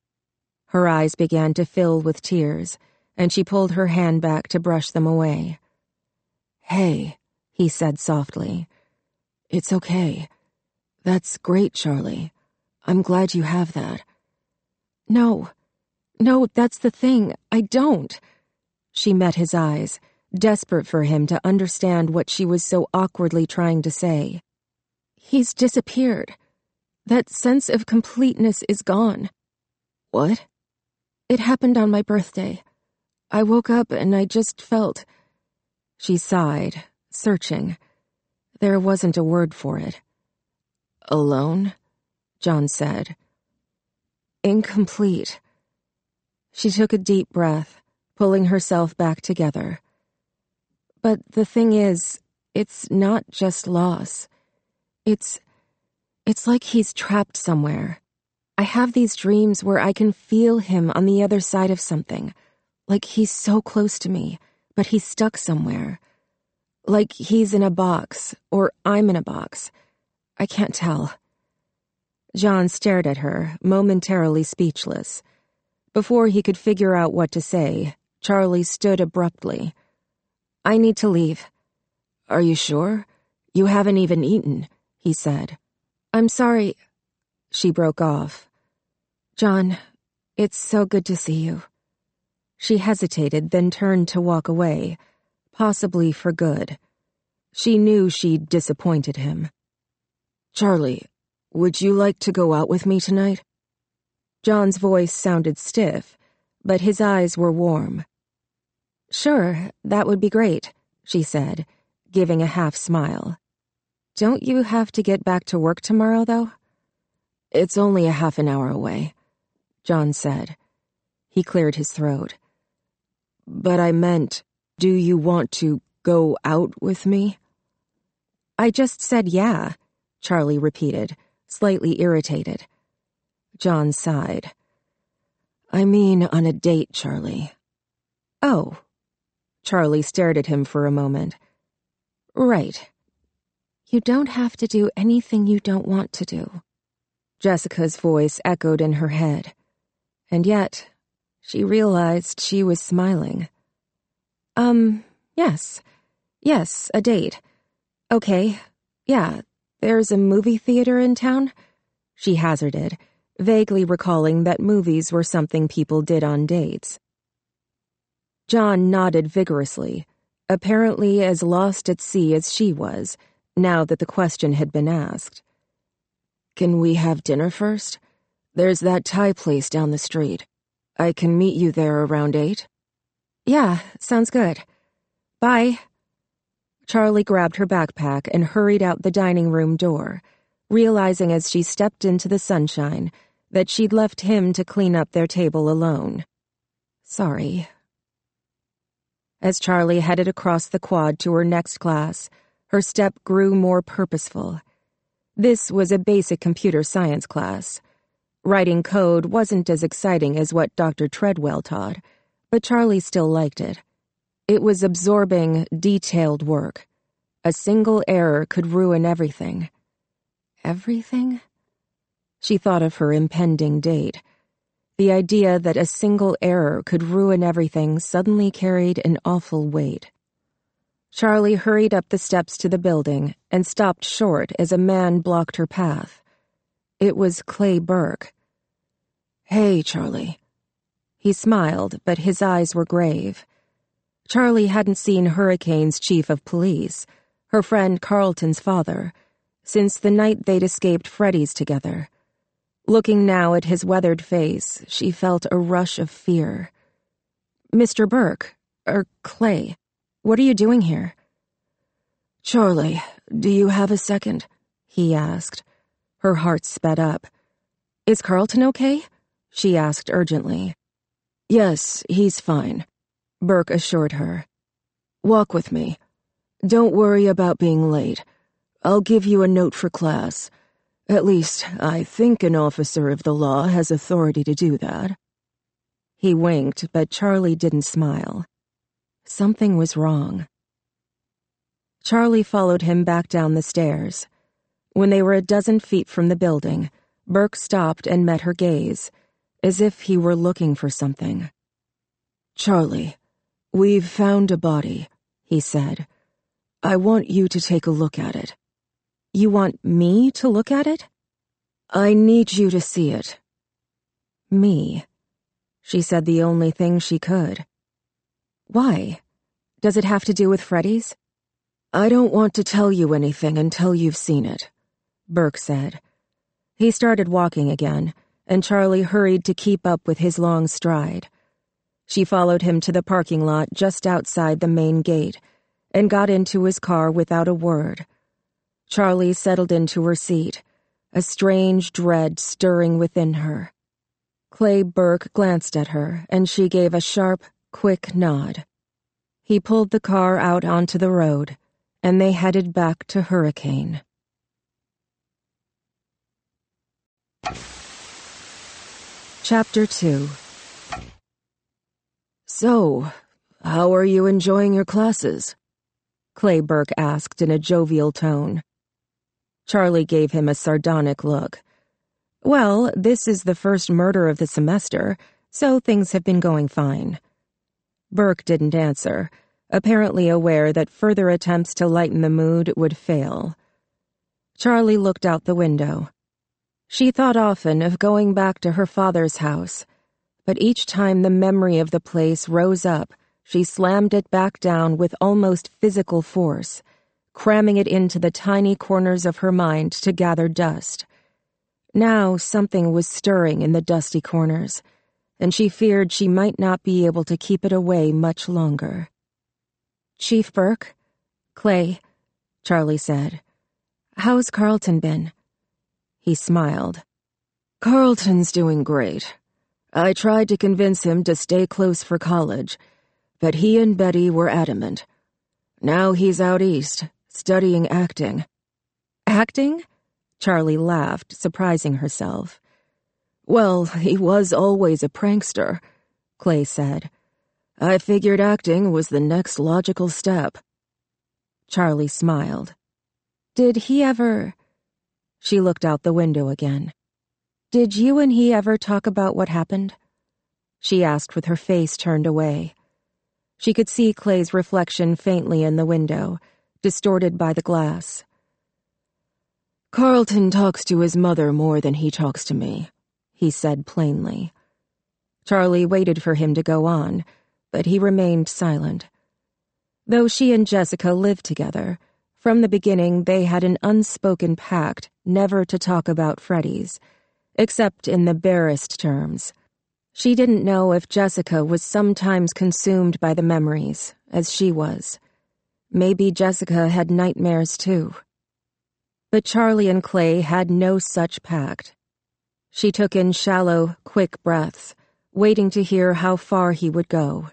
Her eyes began to fill with tears, and she pulled her hand back to brush them away. "Hey," he said softly. "It's okay. That's great, Charlie. I'm glad you have that." "No, no, that's the thing. I don't." She met his eyes, desperate for him to understand what she was so awkwardly trying to say. "He's disappeared. That sense of completeness is gone." "What?" "It happened on my birthday. I woke up and I just felt..." She sighed, searching. There wasn't a word for it. "Alone?" John said. "Incomplete." She took a deep breath, pulling herself back together. "But the thing is, it's not just loss. It's... it's like he's trapped somewhere. I have these dreams where I can feel him on the other side of something, like he's so close to me, but he's stuck somewhere. Like he's in a box, or I'm in a box. I can't tell." John stared at her, momentarily speechless. Before he could figure out what to say, Charlie stood abruptly. "I need to leave." "Are you sure? You haven't even eaten," he said. "I'm sorry..." She broke off. "John, it's so good to see you." She hesitated, then turned to walk away, possibly for good. She knew she'd disappointed him. "Charlie, would you like to go out with me tonight?" John's voice sounded stiff, but his eyes were warm. "Sure, that would be great," she said, giving a half smile. "Don't you have to get back to work tomorrow, though?" "It's only a half an hour away," John said. He cleared his throat. "But I meant..." Do you want to go out with me? I just said yeah, Charlie repeated, slightly irritated. John sighed. I mean on a date, Charlie. Oh. Charlie stared at him for a moment. Right. You don't have to do anything you don't want to do. Jessica's voice echoed in her head. And yet, she realized she was smiling. Um, yes. Yes, a date. Okay, yeah, there's a movie theater in town? She hazarded, vaguely recalling that movies were something people did on dates. John nodded vigorously, apparently as lost at sea as she was, now that the question had been asked. Can we have dinner first? There's that Thai place down the street. I can meet you there around eight. Yeah, sounds good. Bye. Charlie grabbed her backpack and hurried out the dining room door, realizing as she stepped into the sunshine that she'd left him to clean up their table alone. Sorry. As Charlie headed across the quad to her next class, her step grew more purposeful. This was a basic computer science class. Writing code wasn't as exciting as what Doctor Treadwell taught, but Charlie still liked it. It was absorbing, detailed work. A single error could ruin everything. Everything? She thought of her impending date. The idea that a single error could ruin everything suddenly carried an awful weight. Charlie hurried up the steps to the building and stopped short as a man blocked her path. It was Clay Burke. Hey, Charlie. He smiled, but his eyes were grave. Charlie hadn't seen Hurricane's chief of police, her friend Carlton's father, since the night they'd escaped Freddy's together. Looking now at his weathered face, she felt a rush of fear. Mister Burke, er, Clay, what are you doing here? Charlie, do you have a second? He asked. Her heart sped up. Is Carlton okay? She asked urgently. Yes, he's fine, Burke assured her. Walk with me. Don't worry about being late. I'll give you a note for class. At least, I think an officer of the law has authority to do that. He winked, but Charlie didn't smile. Something was wrong. Charlie followed him back down the stairs. When they were a dozen feet from the building, Burke stopped and met her gaze, as if he were looking for something. Charlie, we've found a body, he said. I want you to take a look at it. You want me to look at it? I need you to see it. Me. She said the only thing she could. Why? Does it have to do with Freddy's? I don't want to tell you anything until you've seen it, Burke said. He started walking again, and Charlie hurried to keep up with his long stride. She followed him to the parking lot just outside the main gate and got into his car without a word. Charlie settled into her seat, a strange dread stirring within her. Clay Burke glanced at her, and she gave a sharp, quick nod. He pulled the car out onto the road, and they headed back to Hurricane. Chapter two. So, how are you enjoying your classes? Clay Burke asked in a jovial tone. Charlie gave him a sardonic look. Well, this is the first murder of the semester, so things have been going fine. Burke didn't answer, apparently aware that further attempts to lighten the mood would fail. Charlie looked out the window. She thought often of going back to her father's house, but each time the memory of the place rose up, she slammed it back down with almost physical force, cramming it into the tiny corners of her mind to gather dust. Now something was stirring in the dusty corners, and she feared she might not be able to keep it away much longer. Chief Burke? Clay, Charlie said. How's Carlton been? He smiled. Carlton's doing great. I tried to convince him to stay close for college, but he and Betty were adamant. Now he's out east, studying acting. Acting? Charlie laughed, surprising herself. Well, he was always a prankster, Clay said. I figured acting was the next logical step. Charlie smiled. Did he ever... She looked out the window again. Did you and he ever talk about what happened? She asked with her face turned away. She could see Clay's reflection faintly in the window, distorted by the glass. Carlton talks to his mother more than he talks to me, he said plainly. Charlie waited for him to go on, but he remained silent. Though she and Jessica lived together, from the beginning they had an unspoken pact never to talk about Freddy's, except in the barest terms. She didn't know if Jessica was sometimes consumed by the memories, as she was. Maybe Jessica had nightmares too. But Charlie and Clay had no such pact. She took in shallow, quick breaths, waiting to hear how far he would go.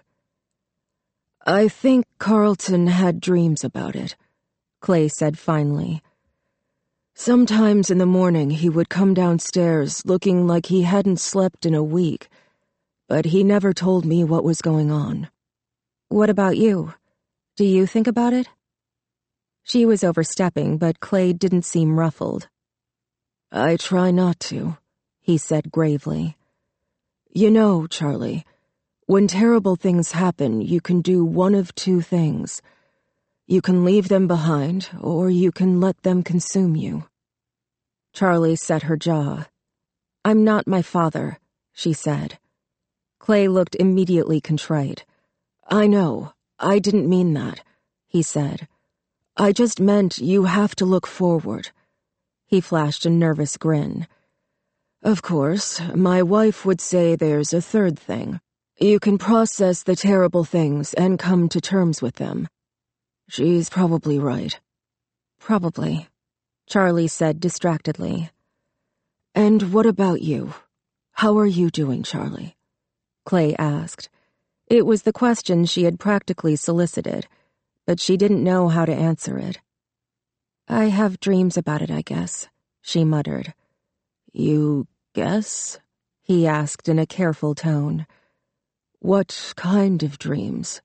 I think Carlton had dreams about it, Clay said finally. Sometimes in the morning he would come downstairs looking like he hadn't slept in a week, but he never told me what was going on. What about you? Do you think about it? She was overstepping, but Clay didn't seem ruffled. I try not to, he said gravely. You know, Charlie, when terrible things happen, you can do one of two things. You can leave them behind, or you can let them consume you. Charlie set her jaw. I'm not my father, she said. Clay looked immediately contrite. I know, I didn't mean that, he said. I just meant you have to look forward. He flashed a nervous grin. Of course, my wife would say there's a third thing. You can process the terrible things and come to terms with them. She's probably right. Probably, Charlie said distractedly. And what about you? How are you doing, Charlie? Clay asked. It was the question she had practically solicited, but she didn't know how to answer it. I have dreams about it, I guess, she muttered. You guess? He asked in a careful tone. What kind of dreams?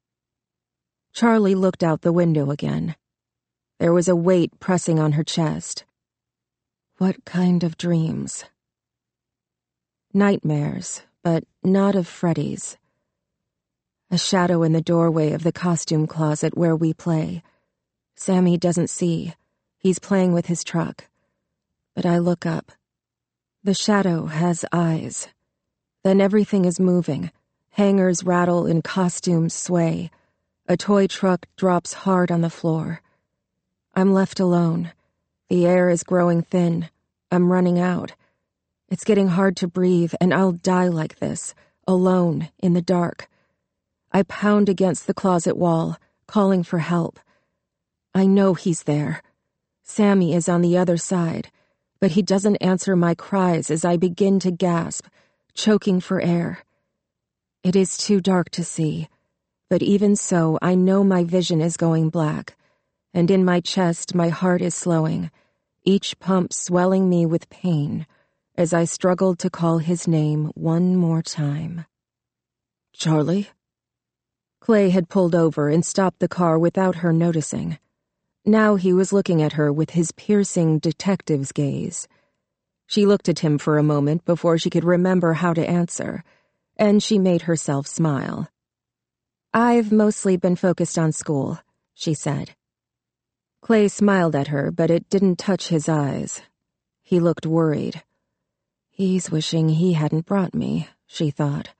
Charlie looked out the window again. There was a weight pressing on her chest. What kind of dreams? Nightmares, but not of Freddy's. A shadow in the doorway of the costume closet where we play. Sammy doesn't see. He's playing with his truck. But I look up. The shadow has eyes. Then everything is moving. Hangers rattle and costumes sway. A toy truck drops hard on the floor. I'm left alone. The air is growing thin. I'm running out. It's getting hard to breathe, and I'll die like this, alone, in the dark. I pound against the closet wall, calling for help. I know he's there. Sammy is on the other side, but he doesn't answer my cries as I begin to gasp, choking for air. It is too dark to see, but even so, I know my vision is going black, and in my chest my heart is slowing, each pump swelling me with pain, as I struggled to call his name one more time. Charlie? Clay had pulled over and stopped the car without her noticing. Now he was looking at her with his piercing detective's gaze. She looked at him for a moment before she could remember how to answer, and she made herself smile. I've mostly been focused on school, she said. Clay smiled at her, but it didn't touch his eyes. He looked worried. He's wishing he hadn't brought me, she thought.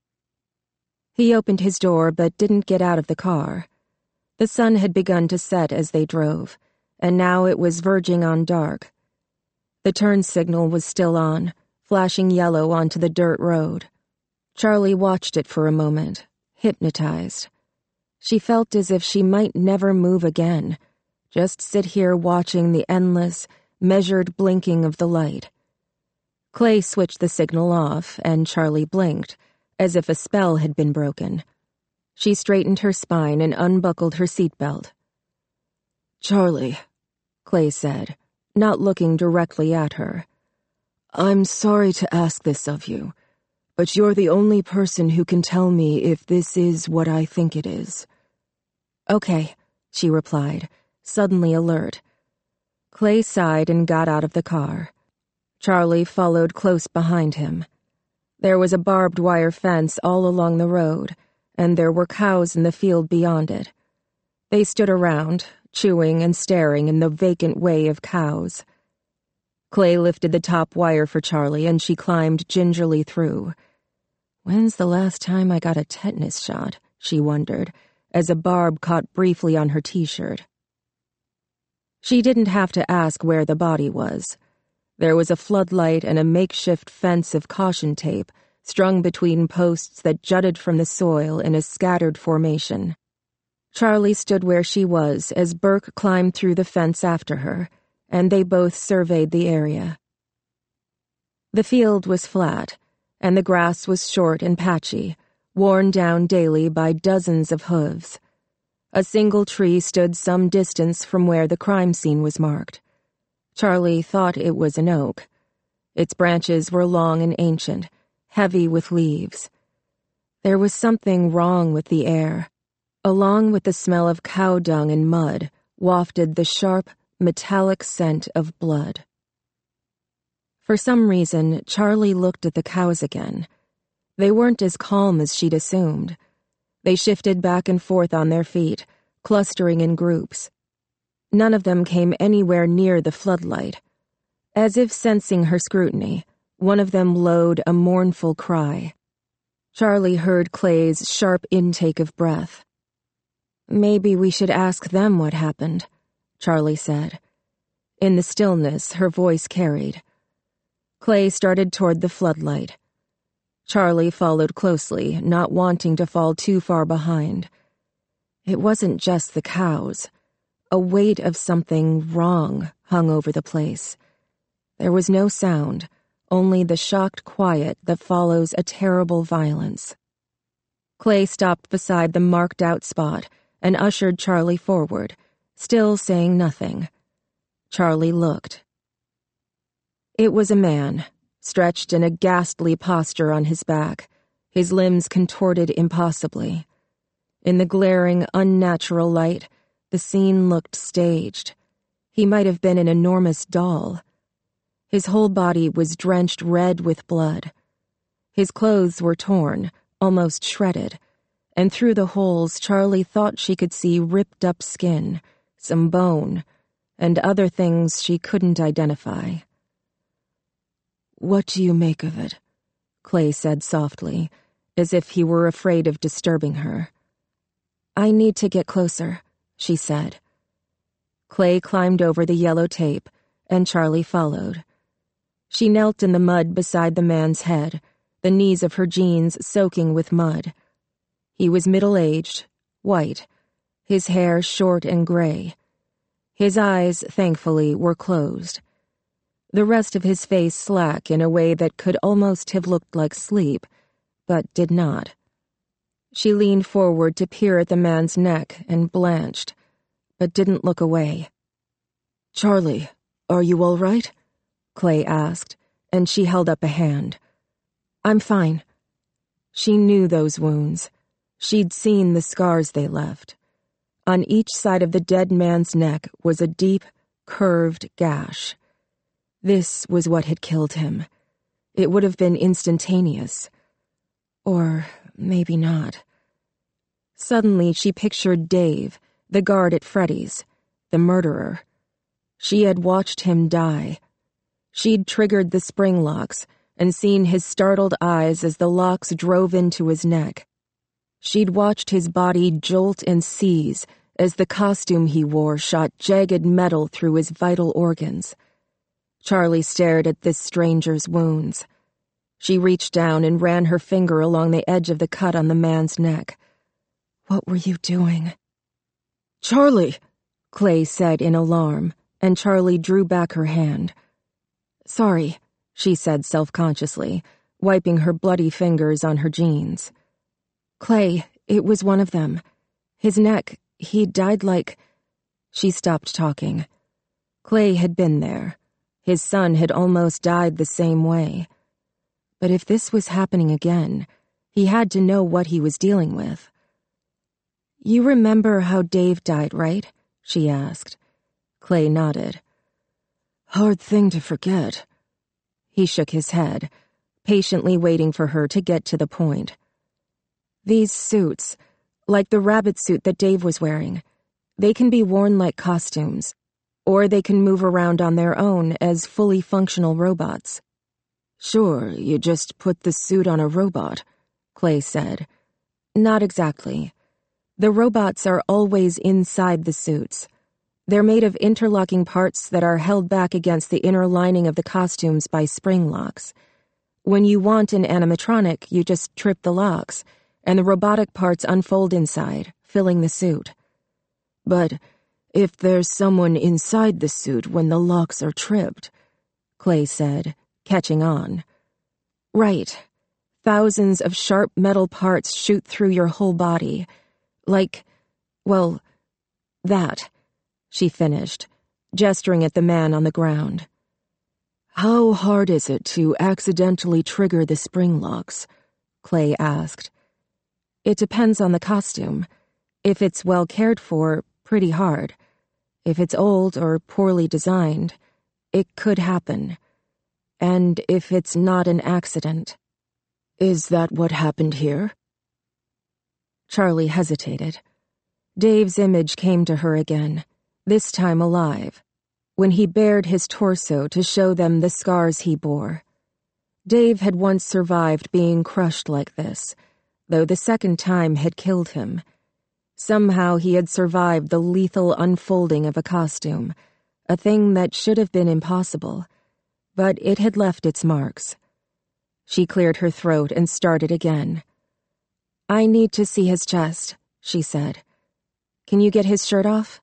He opened his door but didn't get out of the car. The sun had begun to set as they drove, and now it was verging on dark. The turn signal was still on, flashing yellow onto the dirt road. Charlie watched it for a moment, hypnotized. She felt as if she might never move again, just sit here watching the endless, measured blinking of the light. Clay switched the signal off, and Charlie blinked, as if a spell had been broken. She straightened her spine and unbuckled her seatbelt. "Charlie," Clay said, not looking directly at her. "I'm sorry to ask this of you, but you're the only person who can tell me if this is what I think it is." "Okay," she replied, suddenly alert. Clay sighed and got out of the car. Charlie followed close behind him. There was a barbed wire fence all along the road, and there were cows in the field beyond it. They stood around, chewing and staring in the vacant way of cows. Clay lifted the top wire for Charlie, and she climbed gingerly through. When's the last time I got a tetanus shot? She wondered, as a barb caught briefly on her t-shirt. She didn't have to ask where the body was. There was a floodlight and a makeshift fence of caution tape strung between posts that jutted from the soil in a scattered formation. Charlie stood where she was as Burke climbed through the fence after her, and they both surveyed the area. The field was flat, and the grass was short and patchy, worn down daily by dozens of hooves. A single tree stood some distance from where the crime scene was marked. Charlie thought it was an oak. Its branches were long and ancient, heavy with leaves. There was something wrong with the air. Along with the smell of cow dung and mud, wafted the sharp, metallic scent of blood. For some reason, Charlie looked at the cows again. They weren't as calm as she'd assumed. They shifted back and forth on their feet, clustering in groups. None of them came anywhere near the floodlight. As if sensing her scrutiny, one of them lowed a mournful cry. Charlie heard Clay's sharp intake of breath. "Maybe we should ask them what happened," Charlie said. In the stillness, her voice carried. Clay started toward the floodlight. Charlie followed closely, not wanting to fall too far behind. It wasn't just the cows. A weight of something wrong hung over the place. There was no sound, only the shocked quiet that follows a terrible violence. Clay stopped beside the marked-out spot and ushered Charlie forward, still saying nothing. Charlie looked. It was a man, stretched in a ghastly posture on his back, his limbs contorted impossibly. In the glaring, unnatural light, the scene looked staged. He might have been an enormous doll. His whole body was drenched red with blood. His clothes were torn, almost shredded, and through the holes Charlie thought she could see ripped-up skin, some bone, and other things she couldn't identify. "What do you make of it?" Clay said softly, as if he were afraid of disturbing her. "I need to get closer," she said. Clay climbed over the yellow tape, and Charlie followed. She knelt in the mud beside the man's head, the knees of her jeans soaking with mud. He was middle-aged, white, his hair short and gray. His eyes, thankfully, were closed. The rest of his face slack in a way that could almost have looked like sleep, but did not. She leaned forward to peer at the man's neck and blanched, but didn't look away. "Charlie, are you all right?" Clay asked, and she held up a hand. "I'm fine." She knew those wounds. She'd seen the scars they left. On each side of the dead man's neck was a deep, curved gash. This was what had killed him. It would have been instantaneous. Or maybe not. Suddenly she pictured Dave, the guard at Freddy's, the murderer. She had watched him die. She'd triggered the spring locks and seen his startled eyes as the locks drove into his neck. She'd watched his body jolt and seize as the costume he wore shot jagged metal through his vital organs. Charlie stared at this stranger's wounds. She reached down and ran her finger along the edge of the cut on the man's neck. What were you doing? "Charlie!" Clay said in alarm, and Charlie drew back her hand. "Sorry," she said self-consciously, wiping her bloody fingers on her jeans. "Clay, It was one of them. His neck, he died like... She stopped talking. Clay had been there. His son had almost died the same way. But if this was happening again, he had to know what he was dealing with. "You remember how Dave died, right?" she asked. Clay nodded. "Hard thing to forget." He shook his head, patiently waiting for her to get to the point. "These suits, like the rabbit suit that Dave was wearing, they can be worn like costumes, or they can move around on their own as fully functional robots." "Sure, you just put the suit on a robot," Clay said. "Not exactly. The robots are always inside the suits. They're made of interlocking parts that are held back against the inner lining of the costumes by spring locks. When you want an animatronic, you just trip the locks, and the robotic parts unfold inside, filling the suit." "But if there's someone inside the suit when the locks are tripped," Clay said, catching on. "Right. Thousands of sharp metal parts shoot through your whole body. Like, well, that," she finished, gesturing at the man on the ground. "How hard is it to accidentally trigger the spring locks?" Clay asked. "It depends on the costume. If it's well cared for, pretty hard. If it's old or poorly designed, it could happen. And if it's not an accident." "Is that what happened here?" Charlie hesitated. Dave's image came to her again, this time alive, when he bared his torso to show them the scars he bore. Dave had once survived being crushed like this, though the second time had killed him. Somehow he had survived the lethal unfolding of a costume, a thing that should have been impossible, but it had left its marks. She cleared her throat and started again. "I need to see his chest," she said. "Can you get his shirt off?"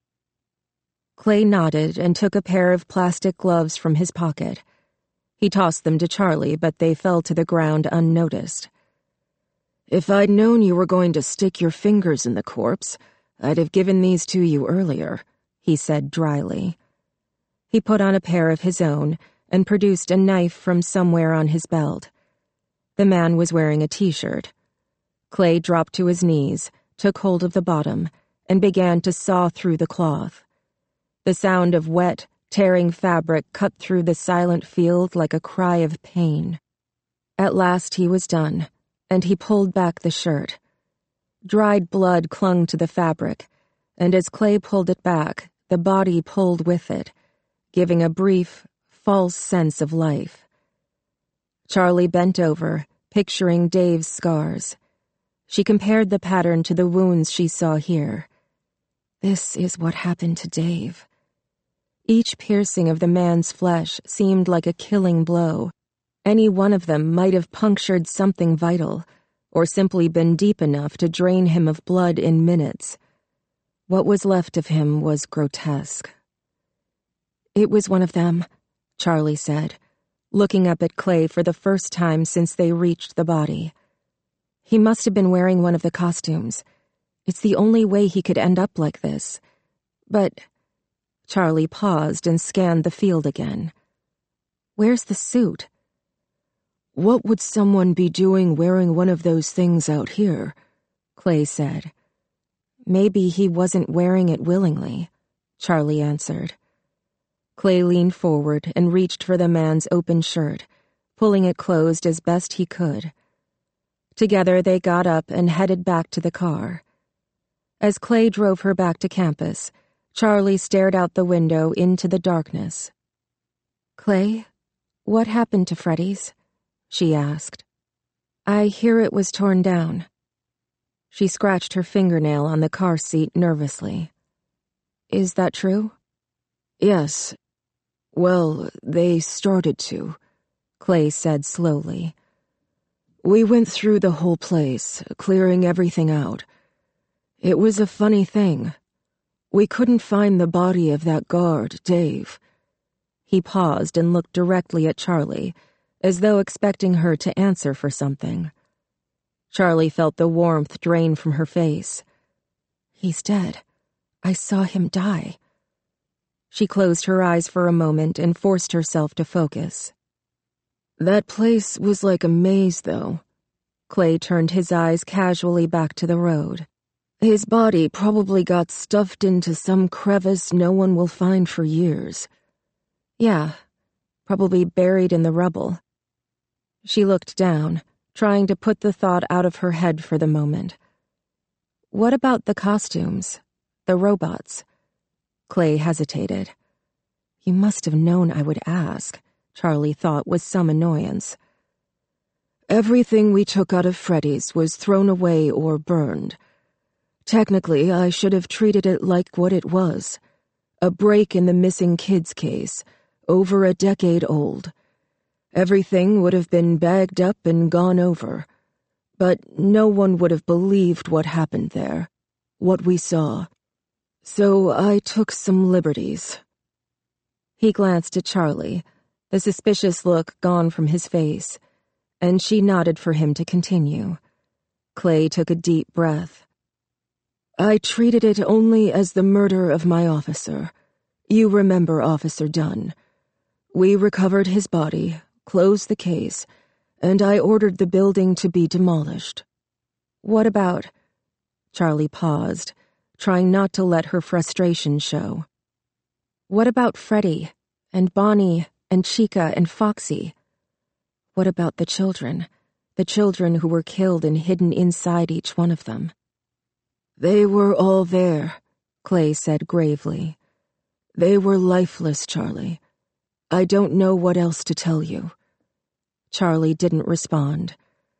Clay nodded and took a pair of plastic gloves from his pocket. He tossed them to Charlie, but they fell to the ground unnoticed. "If I'd known you were going to stick your fingers in the corpse, I'd have given these to you earlier," he said dryly. He put on a pair of his own and produced a knife from somewhere on his belt. The man was wearing a t-shirt. Clay dropped to his knees, took hold of the bottom, and began to saw through the cloth. The sound of wet, tearing fabric cut through the silent field like a cry of pain. At last he was done, and he pulled back the shirt. Dried blood clung to the fabric, and as Clay pulled it back, the body pulled with it, giving a brief, false sense of life. Charlie bent over, picturing Dave's scars. She compared the pattern to the wounds she saw here. This is what happened to Dave. Each piercing of the man's flesh seemed like a killing blow. Any one of them might have punctured something vital, or simply been deep enough to drain him of blood in minutes. What was left of him was grotesque. "It was one of them," Charlie said, looking up at Clay for the first time since they reached the body. "He must have been wearing one of the costumes. It's the only way he could end up like this. But..." Charlie paused and scanned the field again. "Where's the suit?" "What would someone be doing wearing one of those things out here?" Clay said. "Maybe he wasn't wearing it willingly," Charlie answered. Clay leaned forward and reached for the man's open shirt, pulling it closed as best he could. Together they got up and headed back to the car. As Clay drove her back to campus, Charlie stared out the window into the darkness. "Clay, what happened to Freddy's?" she asked. "I hear it was torn down." She scratched her fingernail on the car seat nervously. "Is that true?" "Yes. Well, they started to," Clay said slowly. "We went through the whole place, clearing everything out. It was a funny thing. We couldn't find the body of that guard, Dave." He paused and looked directly at Charlie, as though expecting her to answer for something. Charlie felt the warmth drain from her face. He's dead. I saw him die. She closed her eyes for a moment and forced herself to focus. That place was like a maze, though. Clay turned his eyes casually back to the road. His body probably got stuffed into some crevice no one will find for years. Yeah, probably buried in the rubble. She looked down, trying to put the thought out of her head for the moment. What about the costumes? The robots? Clay hesitated. You must have known I would ask, Charlie thought with some annoyance. Everything we took out of Freddy's was thrown away or burned. Technically, I should have treated it like what it was. A break in the missing kids case, over a decade old. Everything would have been bagged up and gone over. But no one would have believed what happened there, what we saw. So I took some liberties. He glanced at Charlie, the suspicious look gone from his face, and she nodded for him to continue. Clay took a deep breath. I treated it only as the murder of my officer. You remember Officer Dunn. We recovered his body, closed the case, and I ordered the building to be demolished. What about... Charlie paused, trying not to let her frustration show. What about Freddy, and Bonnie, and Chica, and Foxy? What about the children, the children who were killed and hidden inside each one of them? They were all there, Clay said gravely. They were lifeless, Charlie. I don't know what else to tell you. Charlie didn't respond.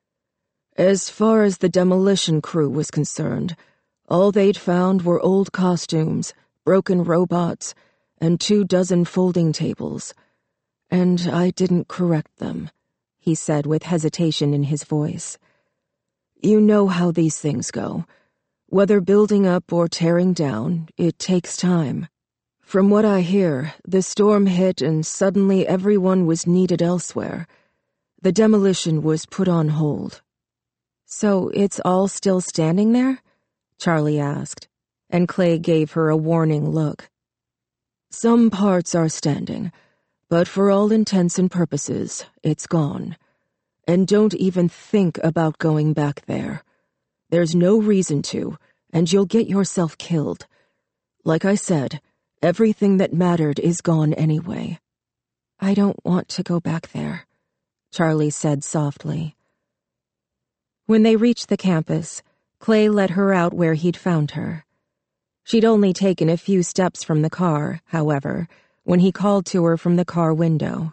As far as the demolition crew was concerned, all they'd found were old costumes, broken robots, and two dozen folding tables. And I didn't correct them, he said with hesitation in his voice. You know how these things go. Whether building up or tearing down, it takes time. From what I hear, the storm hit and suddenly everyone was needed elsewhere. The demolition was put on hold. So it's all still standing there? Charlie asked, and Clay gave her a warning look. Some parts are standing, but for all intents and purposes, it's gone. And don't even think about going back there. There's no reason to, and you'll get yourself killed. Like I said, everything that mattered is gone anyway. I don't want to go back there, Charlie said softly. When they reached the campus, Clay led her out where he'd found her. She'd only taken a few steps from the car, however, when he called to her from the car window.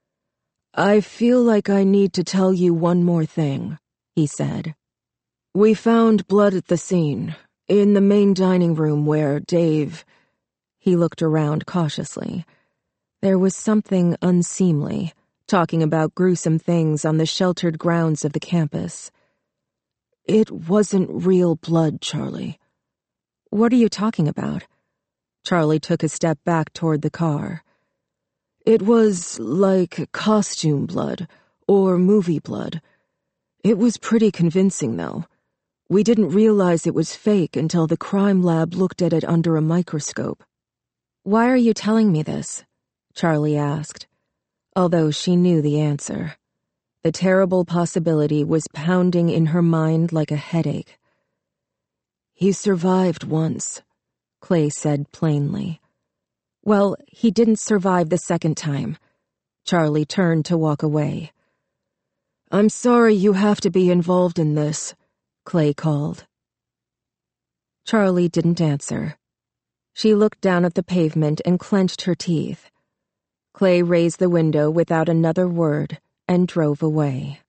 I feel like I need to tell you one more thing, he said. We found blood at the scene, in the main dining room where Dave... He looked around cautiously. There was something unseemly, talking about gruesome things on the sheltered grounds of the campus. It wasn't real blood, Charlie. What are you talking about? Charlie took a step back toward the car. It was like costume blood, or movie blood. It was pretty convincing, though. We didn't realize it was fake until the crime lab looked at it under a microscope. Why are you telling me this? Charlie asked, although she knew the answer. The terrible possibility was pounding in her mind like a headache. He survived once, Clay said plainly. Well, he didn't survive the second time. Charlie turned to walk away. I'm sorry you have to be involved in this, Clay called. Charlie didn't answer. She looked down at the pavement and clenched her teeth. Clay raised the window without another word and drove away.